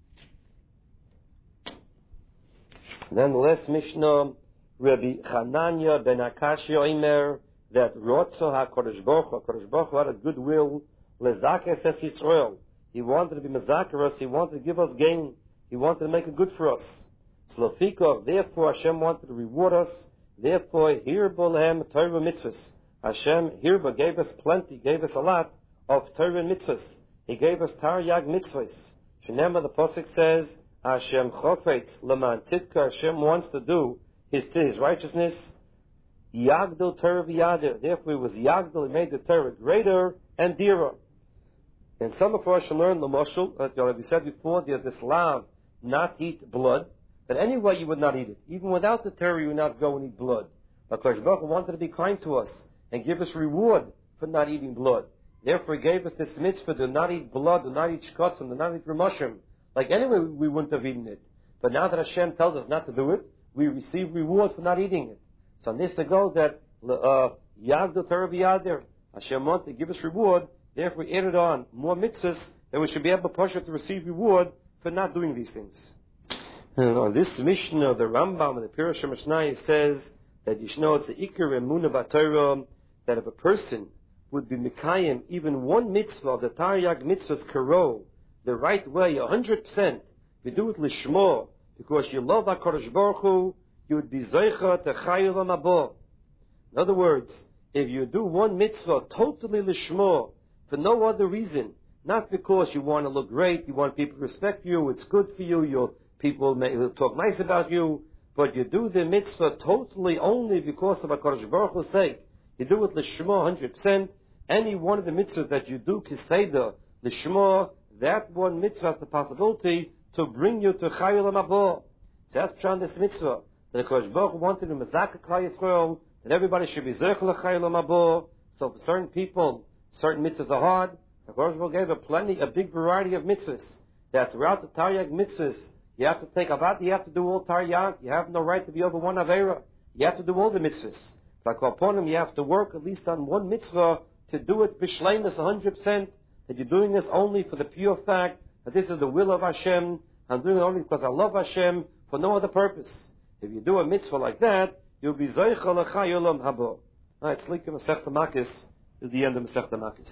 Then the last Mishnah, Rabbi Chananya ben Akashia Omer, that Rotzo HaKadosh Baruch Hu, HaKadosh Baruch Hu had a goodwill, Lezakes Es Yisrael. He wanted to be Mezakeros, he wanted to give us gain, he wanted to make it good for us. Slofikov, therefore Hashem wanted to reward us, therefore Hirba Lehem Torah Mitzvahs. Hashem Hirba gave us plenty, gave us a lot of Torah Mitzvahs. He gave us Taryag Mitzvahs. Shenema, the Pasuk says, Hashem Chofet Leman Titka, Hashem wants to do his, his righteousness. Yagdil Torah v'yadir. Therefore, it was Yagdil. He made the Torah greater and dearer. And some of us should learn the mashal. As we said before, there's this law not eat blood. That anyway you would not eat it. Even without the Torah, you would not go and eat blood. But Kodesh Baruch Hu wanted to be kind to us and give us reward for not eating blood. Therefore, He gave us this mitzvah to not eat blood, to not eat shkotzim, to not eat ramashim. Like anyway, we wouldn't have eaten it. But now that Hashem tells us not to do it, we receive reward for not eating it. So on this to go that Yagdil Torah v'yadir, Hashem wanted to give us reward. Therefore, we added on more mitzvahs that we should be able to push it to receive reward for not doing these things. And on this Mishnah, the Rambam and the Pirush HaMishnah says that you should know it's the Ikar Emunah B'Torah, that if a person would be Mikayim even one mitzvah of the Taryag mitzvahs Karo, the right way, a hundred percent, you do it Lishmo, because you love HaKadosh Baruch Hu, you would be Zeicha to Chayil HaMabah. In other words, if you do one mitzvah totally Lishmo, for no other reason, not because you want to look great, you want people to respect you, it's good for you, you'll, people may talk nice about you, but you do the mitzvah totally only because of HaKadosh Baruch Hu's sake. You do it Lishmo one hundred percent. Any one of the mitzvahs that you do Kiseda, Lishmo, that one mitzvah has the possibility to bring you to Chayil HaMabah. So that's Pshan this mitzvah. That HaKadosh Baruch Hu wanted to Mezakeh Klal Yisrael, that everybody should be Zerech L'Chayil HaMabah. So for certain people, certain mitzvahs are hard. The HaKadosh Baruch Hu gave a plenty, a big variety of mitzvahs. That throughout the Taryag mitzvahs, you have to take Avad, you have to do all Taryag. You have no right to be over one Avera. You have to do all the mitzvahs. Like upon them, you have to work at least on one mitzvah to do it b'shleimus one hundred percent. That you're doing this only for the pure fact that this is the will of Hashem. I'm doing it only because I love Hashem for no other purpose. If you do a mitzvah like that, you'll be Zeicha L'Chayil HaMabah. All right, Slika Masechta Makis is the end of Masechta Makis.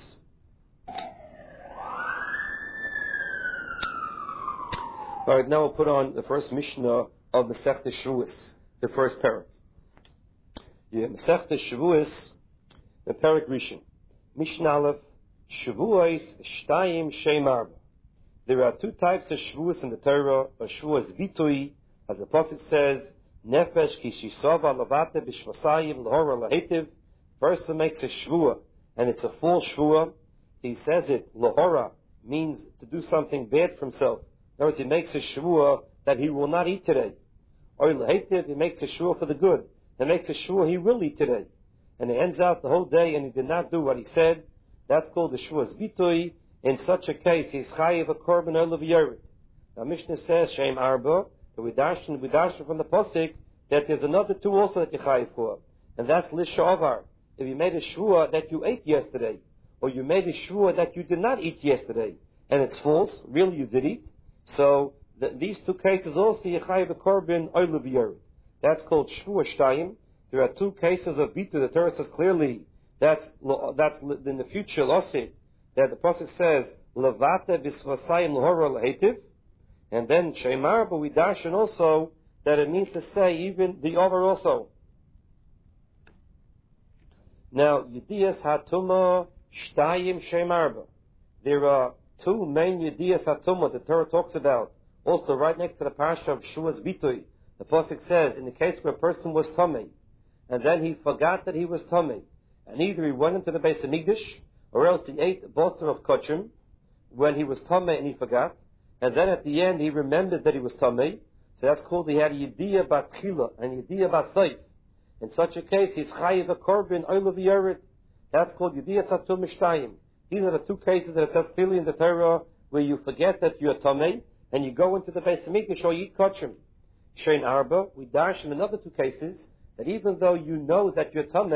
All right, now we'll put on the first Mishnah of Masechta Shavuos, the first parak. Yeah, Masechta Shavuos, the parak Rishon. Mishnah Aleph, Shavuos Shtayim Shem Arba. There are two types of Shavuos in the Torah. A Shavuos Bitui, as the Pasuk says, Nefesh ki shisova lavate b'shvasayim lahora lahetiv. Person makes a Shavuah, and it's a full Shavuah. He says it, lahora, means to do something bad for himself. In other words, he makes a Shavuah that he will not eat today. Or lahetiv, he makes a Shavuah for the good. He makes a Shavuah he will eat today. And he ends out the whole day and he did not do what he said. That's called the Shavuos Bitui. In such a case, he's chayiv a korban olav yered. Now Mishnah says, Shem Arba, that we darshan, we darshan from the Pasuk, that there's another two also that you're chayiv for. And that's Lishavar. If you made a Shavuah that you ate yesterday, or you made a Shavuah that you did not eat yesterday, and it's false, really you did eat, so the, these two cases also, you're chayiv a korban olav yered. That's called Shavuah Shtayim. There are two cases of Bitu. The Torah says clearly that's that's in the future losit that the Pasuk says Levate B'Svasayim L'Hora L'Hetiv, and then Shemar, but we darshan also that it means to say even the over also. Now Yediyas Hatuma Shtayim Shemarba. There are two main Yediyas Hatuma the Torah talks about. Also right next to the parasha of Shavuos Bitui, the Pasuk says in the case where a person was Tamei, and then he forgot that he was Tamei, and either he went into the Beis Hamikdash, or else he ate a basar of kochim when he was Tamei and he forgot, and then at the end he remembered that he was Tamei, so that's called he had a Yediyah Bat Chila and Yediyah Bat Seif. In such a case, he's Chayiv a Korban Olav Yered. That's called Yediyah Satum Mishtayim. These are the two cases that it says clearly in the Torah where you forget that you're Tamei, and you go into the Beis Hamikdash or you eat kochim. Shein Arba, we dash in another two cases, that even though you know that you're Tamei,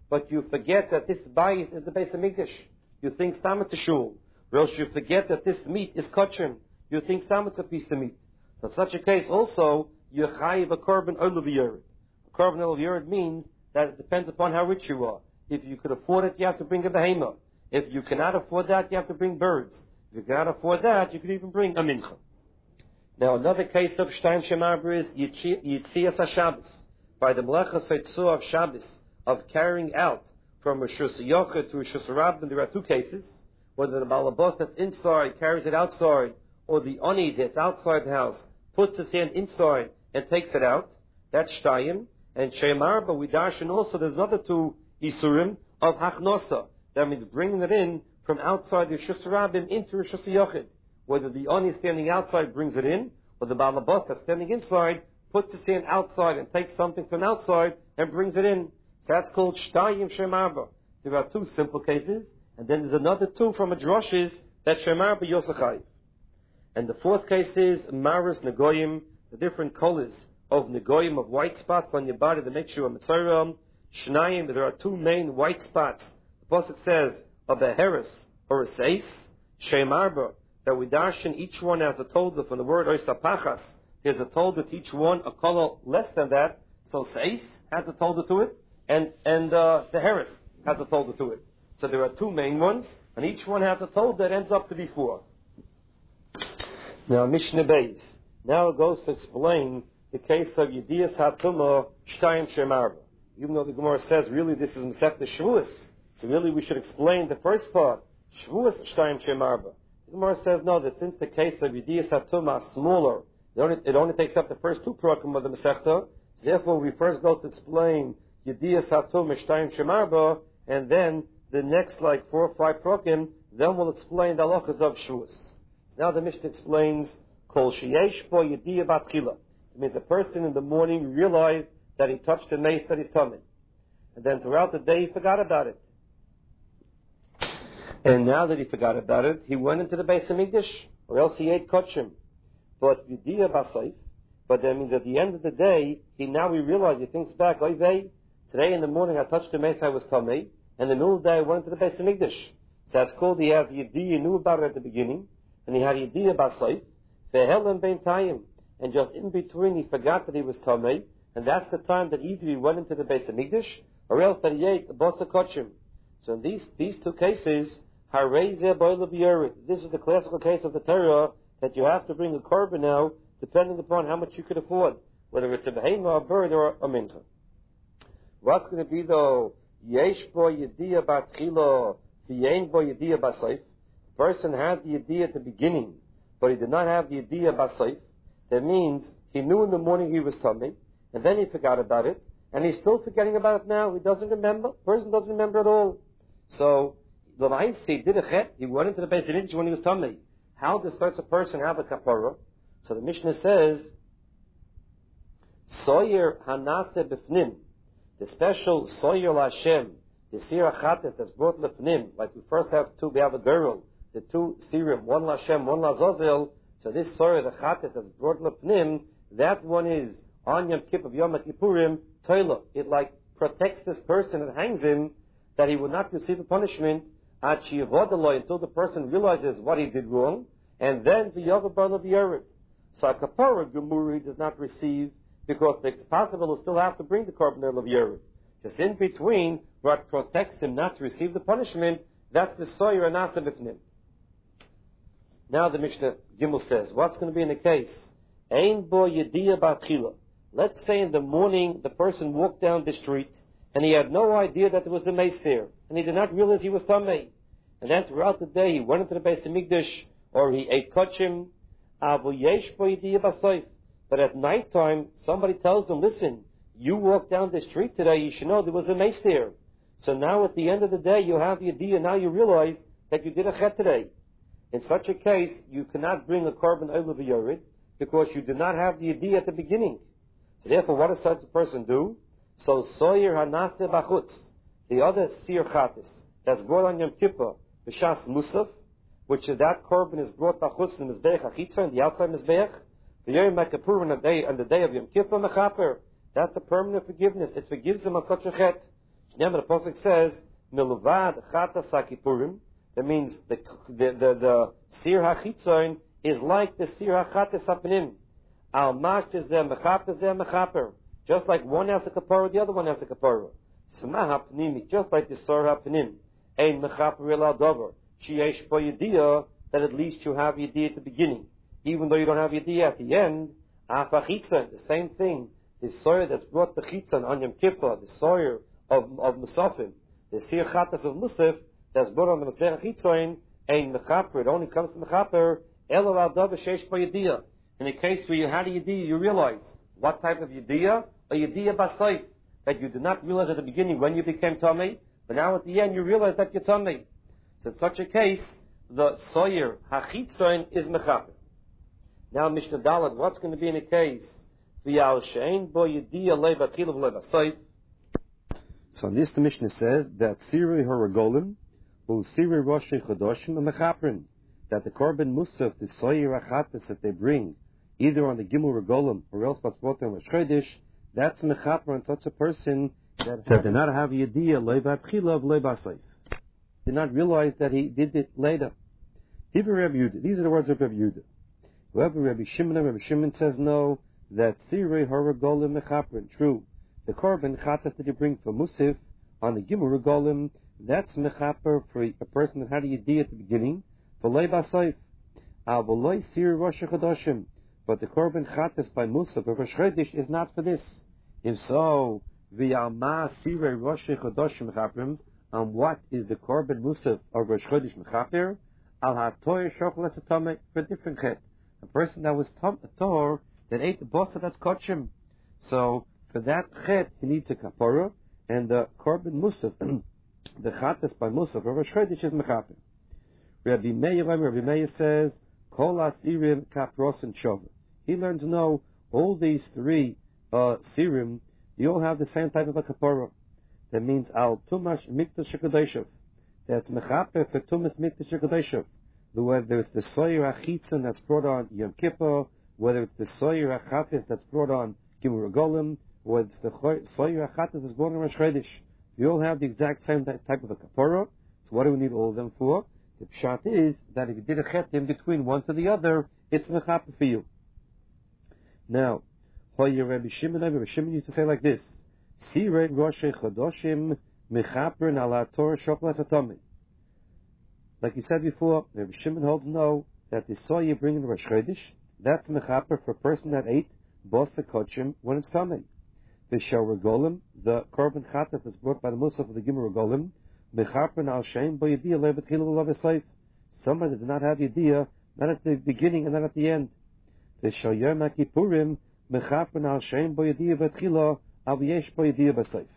but you forget that this bayis is the Beis Hamikdash. You think stam it's a shul. Or else you forget that this meat is kosher. You think stam it's a piece of meat. So in such a case also, you chayiv a korban olav yered. A korban olav yered means that it depends upon how rich you are. If you could afford it, you have to bring a behema. If you cannot afford that, you have to bring birds. If you cannot afford that, you could even bring a mincha. Now another case of Shtayim Shemarber is Yitzias HaShabbos. By the Melechas Haitzua of Shabbos, of carrying out from Rosh Yochid to Rosh Rabbim, there are two cases. Whether the Balabos that's inside carries it outside, or the Oni that's outside the house puts his hand inside and takes it out. That's Shtayim. And Shemarber, we darshan also, there's another two Isurim of Hachnosa. That means bringing it in from outside the Rosh Rabbim into Rosh Yochid. Whether the Oni standing outside brings it in, or the Balabos that's standing inside puts his hand outside and takes something from outside and brings it in. So that's called Shtayim Shemarber. There are two simple cases, and then there's another two from a droshes that Shemarber Yosachai. And the fourth case is Maris Negoyim, the different colors of Negoyim, of white spots on your body that makes you a Mitzrayim. Shnayim, there are two main white spots. The Pasuk says of a Heres or a Seis. Shemarber, that we darshan each one has a tolda from the word Oisapachas. There's a tolda to each one, a color less than that. So Seis has a tolda to it, and and uh, the Heres has a tolda to it. So there are two main ones, and each one has a tolda that ends up to be four. Now Mishnah Beis. Now it goes to explain the case of Yedias HaTumah Shtayim Shemarber. Even though the Gemara says really this is Masechta Shavuos, so really we should explain the first part, Shavuos Shtayim Shemarber. The Gemara says no, that since the case of Yedias HaTumah is smaller, it only, it only takes up the first two parakim of the Masechta. So therefore, we first go to explain Yedias HaTumah Shtayim Shemarber, and then the next like four or five parakim, then we'll explain the halachas of Shavuos. Now the Mishnah explains Kol Sheyesh Bo Yediyah Batchila. It means a person in the morning realized that he touched the mace that he's coming, and then throughout the day he forgot about it. And now that he forgot about it, he went into the Beis Hamikdash, or else he ate kosher. But Yediyah Basayf, but that means at the end of the day, he now he realized, he thinks back, oy vey, today in the morning I touched the mace, I was tamei, and the middle of the day I went into the Beis Hamikdash. So that's called, he has Yediyah, he knew about it at the beginning, and he had Yediyah Basayf, Ve'helam Ben Tayim, and just in between he forgot that he was tamei, and that's the time that either he went into the Beis Hamikdash, or else that he ate the Basa Kosher. So in these, these two cases, this is the classical case of the Torah that you have to bring a korban now, depending upon how much you could afford, whether it's a behema, a bird, or a mincha. What's going to be though? Yesh bo yediyah batchila, v'yein bo yediyah basayf. The person had the yediyah at the beginning, but he did not have the yediyah basayf. That means he knew in the morning he was tummy, and then he forgot about it, and he's still forgetting about it now. He doesn't remember. The person doesn't remember at all. So he did a chet, he went into the Beis Hamikdash when he was tummy. How does such a person have a kapara? So the Mishnah says, Soyer hanase b'fnim, the special Soyer Lashem, the Sir Achatet that's brought b'fnim, like we first have two, we have a girl, the two Sirim, one Lashem, one Lazazel, so this Soyer, the Chatet that's brought b'fnim, that one is on Yom Kippur, Yom Kippurim, Toilah. It like protects this person and hangs him, that he will not receive a punishment until the person realizes what he did wrong, and then the Yavabar Yerid. So a kapara Gemuri does not receive, because it's possible he'll still have to bring the korban of Yerid. Just in between, what protects him not to receive the punishment, that's the Soyer Anasa B'fnim. Now the Mishnah Gimel says, what's going to be in the case? Ein bo yediyah batchila. Let's say in the morning the person walked down the street, and he had no idea that there was a mace there, and he did not realize he was tamei. And then throughout the day he went into the Beis Hamikdash, or he ate kachim. But at night time, somebody tells him, listen, you walked down the street today, you should know there was a mace there. So now at the end of the day you have the idea, now you realize that you did a chet today. In such a case, you cannot bring a korban olav yored, because you did not have the idea at the beginning. So therefore, what does such a person do? So soyer hanase bachutz, the other sir chatis that's brought on Yom Kippur, b'shas musaf, which is that korban is brought bachutz in the mizbeach achitza, in the outside mizbeach. The Yom Kippur on the day on the day of Yom Kippur mechaper. That's a permanent forgiveness. It forgives him on such a chet. Remember, the Pasuk says, Miluvad Chatas HaKippurim. That means the the the, the Sir HaChitzon is like the Sir HaChatas HaPanim. Al Mash is there, Mechaper is there, Mechaper. Just like one has a kapara, the other one has a kapara. Smah HaPanim, just like the Sir HaPanim. Ein Mechaper El Adover. Sheyesh Bo Yediyah, that at least you have Yediyah at the beginning. Even though you don't have Yediyah at the end, Af HaChitzon, the same thing. The soyer that's brought the Chitzon on Yom Kippur, the soyer of, of Musafim, the Sir Chatas of Musaf, that's brought on the Masber HaChitzon, Ein Mechaper, it only comes to Mechaper, El Adover Sheyesh Bo Yediyah. In a case where you had a Yediyah, you realize what type of Yediyah? A Yediyah Basayf, that you did not realize at the beginning when you became Tamei, but now at the end you realize that you're Tamei. So in such a case, the Soyer HaChitzon is Mechaper. Now Mishnah Dalet, what's going to be in a case? V'yal she'ein bo Yediyah le'batchilav le'basayf. So this the Mishnah says that Sirei Haragolim, who Sirei Roshei Chodoshim and Mechaprin, that the Korban Musaf, the Soyer HaChatas that they bring, either on the Gimel Regolim or else Baspotem or Shchedish, that's Mechaper on such a person that, that did not have Yediyah le'batchilav le'basayf. Did not realize that he did it later. These are the words of Rabbi Yehuda. However, Rabbi Shimon, Rabbi Shimon says no, that Sirei Haragolim Mechaprin, true. The Korban Chatas that you bring for Musaf on the Gimel Regolim, that's Mechaper for a person that had a Yediyah at the beginning, for Lei Basayf. Avoloi Sirei Rosh Chodoshim. But the Korban Chatas by Musaf or Rosh Chodesh is not for this. If so, V'yalma Sirei Rosh Chodoshim Mechaprim, on what is the Korban Musaf of Rosh Chodesh Mechaper? Al HaToyer Shochel Esatomei, for a different chet. A person that was tom, a tor that ate the bosa that's kotchim. So for that chet he needs a kapara, and the korban musaf, the chatas by musaf or Rosh Chodesh is mechaper. Rabbi Meir, Rabbi Meir says kol asirim kapros and shova. He learns no, all these three uh, sirim, you all have the same type of a kapara. That means al tumash mikdash shekadeshav. That's mechaper for tumas mikdash shekadeshav. Whether it's the Soyer HaChitzon that's brought on Yom Kippur, whether it's the Soyer HaChatas that's brought on Gimel Regolim, or it's the Soyer HaChatas that's brought on Rosh Chodesh. You all have the exact same type of a kapara. So what do we need all of them for? The pshat is that if you did a chet in between one to the other, it's mechaper for you. Now, Hoyer Rabbi Shimon, Rabbi Shimon used to say like this: Sirei Roshei Chodoshim mechaper ala Torah shoklas atomim. Like you said before, Rabbi Shimon holds no, that the soy you bring in Rosh Chodesh, that's mechaper for a person that ate bosa kochim when it's coming. The shel regolim, the korban chatas that's brought by the musaf of the Gimel Regolim, mechaper al shein bo Yediyah le'batchilav le'basayf. Somebody that did not have Yediyah, not at the beginning and not at the end. The shel Yom HaKippurim, mechaper al shein bo Yediyah le'batchilav al yesh bo Yediyah basayf.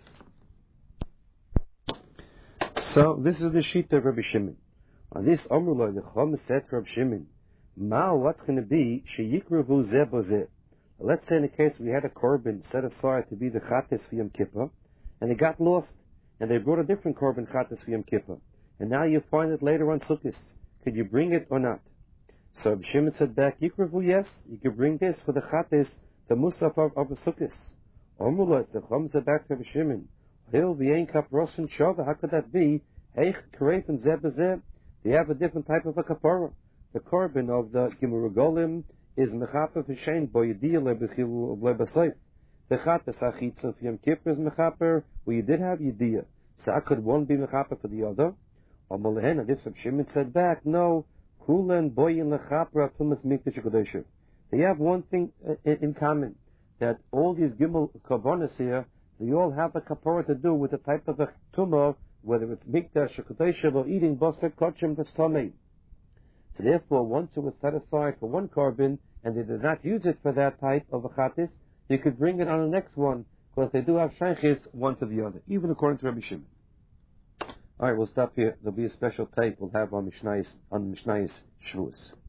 So this is the sheet of Rabbi Shimon. On this Amrullah, the Chum said to Rabbi Shimon, Ma, what's going to be, Sheyikravu zeh bo zeh. Let's say in a case we had a korban set aside to be the chatas for Yom Kippur, and it got lost, and they brought a different korban chatas for Yom Kippur, and now you find it later on Sukkot. Could you bring it or not? So Rabbi Shimon said back, Yikravu, yes, you could bring this for the chatas, the musaf of, of the Sukkot. Amrullah, the Chum said back to Rabbi Shimon, Hil v'yein kap rosin shava, how could that be? Heich kareif and zeh bo zeh. They have a different type of a kapara. The korban of the Gimel Regolim is mechaper v'shein bo Yediyah le'batchilav le'basayf. The chatas HaChitzon for Yom Kippur is mechaper, where you did have Yediyah. So how could one be mechaper for the other? Amalehen, and this Rabbi Shimon said back, no, kulen boyin lechaper atumas mikdash HaKadosh. They have one thing in common, that all these Gimel korbanos here, they all have a kapara to do with the type of a tumah, whether it's mikdash or kadesha or eating basar kochim that's tamei. So therefore, once it was set aside for one korban and they did not use it for that type of a chatis, you could bring it on the next one because they do have shaykhis one to the other, even according to Rabbi Shimon. All right, we'll stop here. There'll be a special tape we'll have on Mishnayos on Mishnayos Shavuos.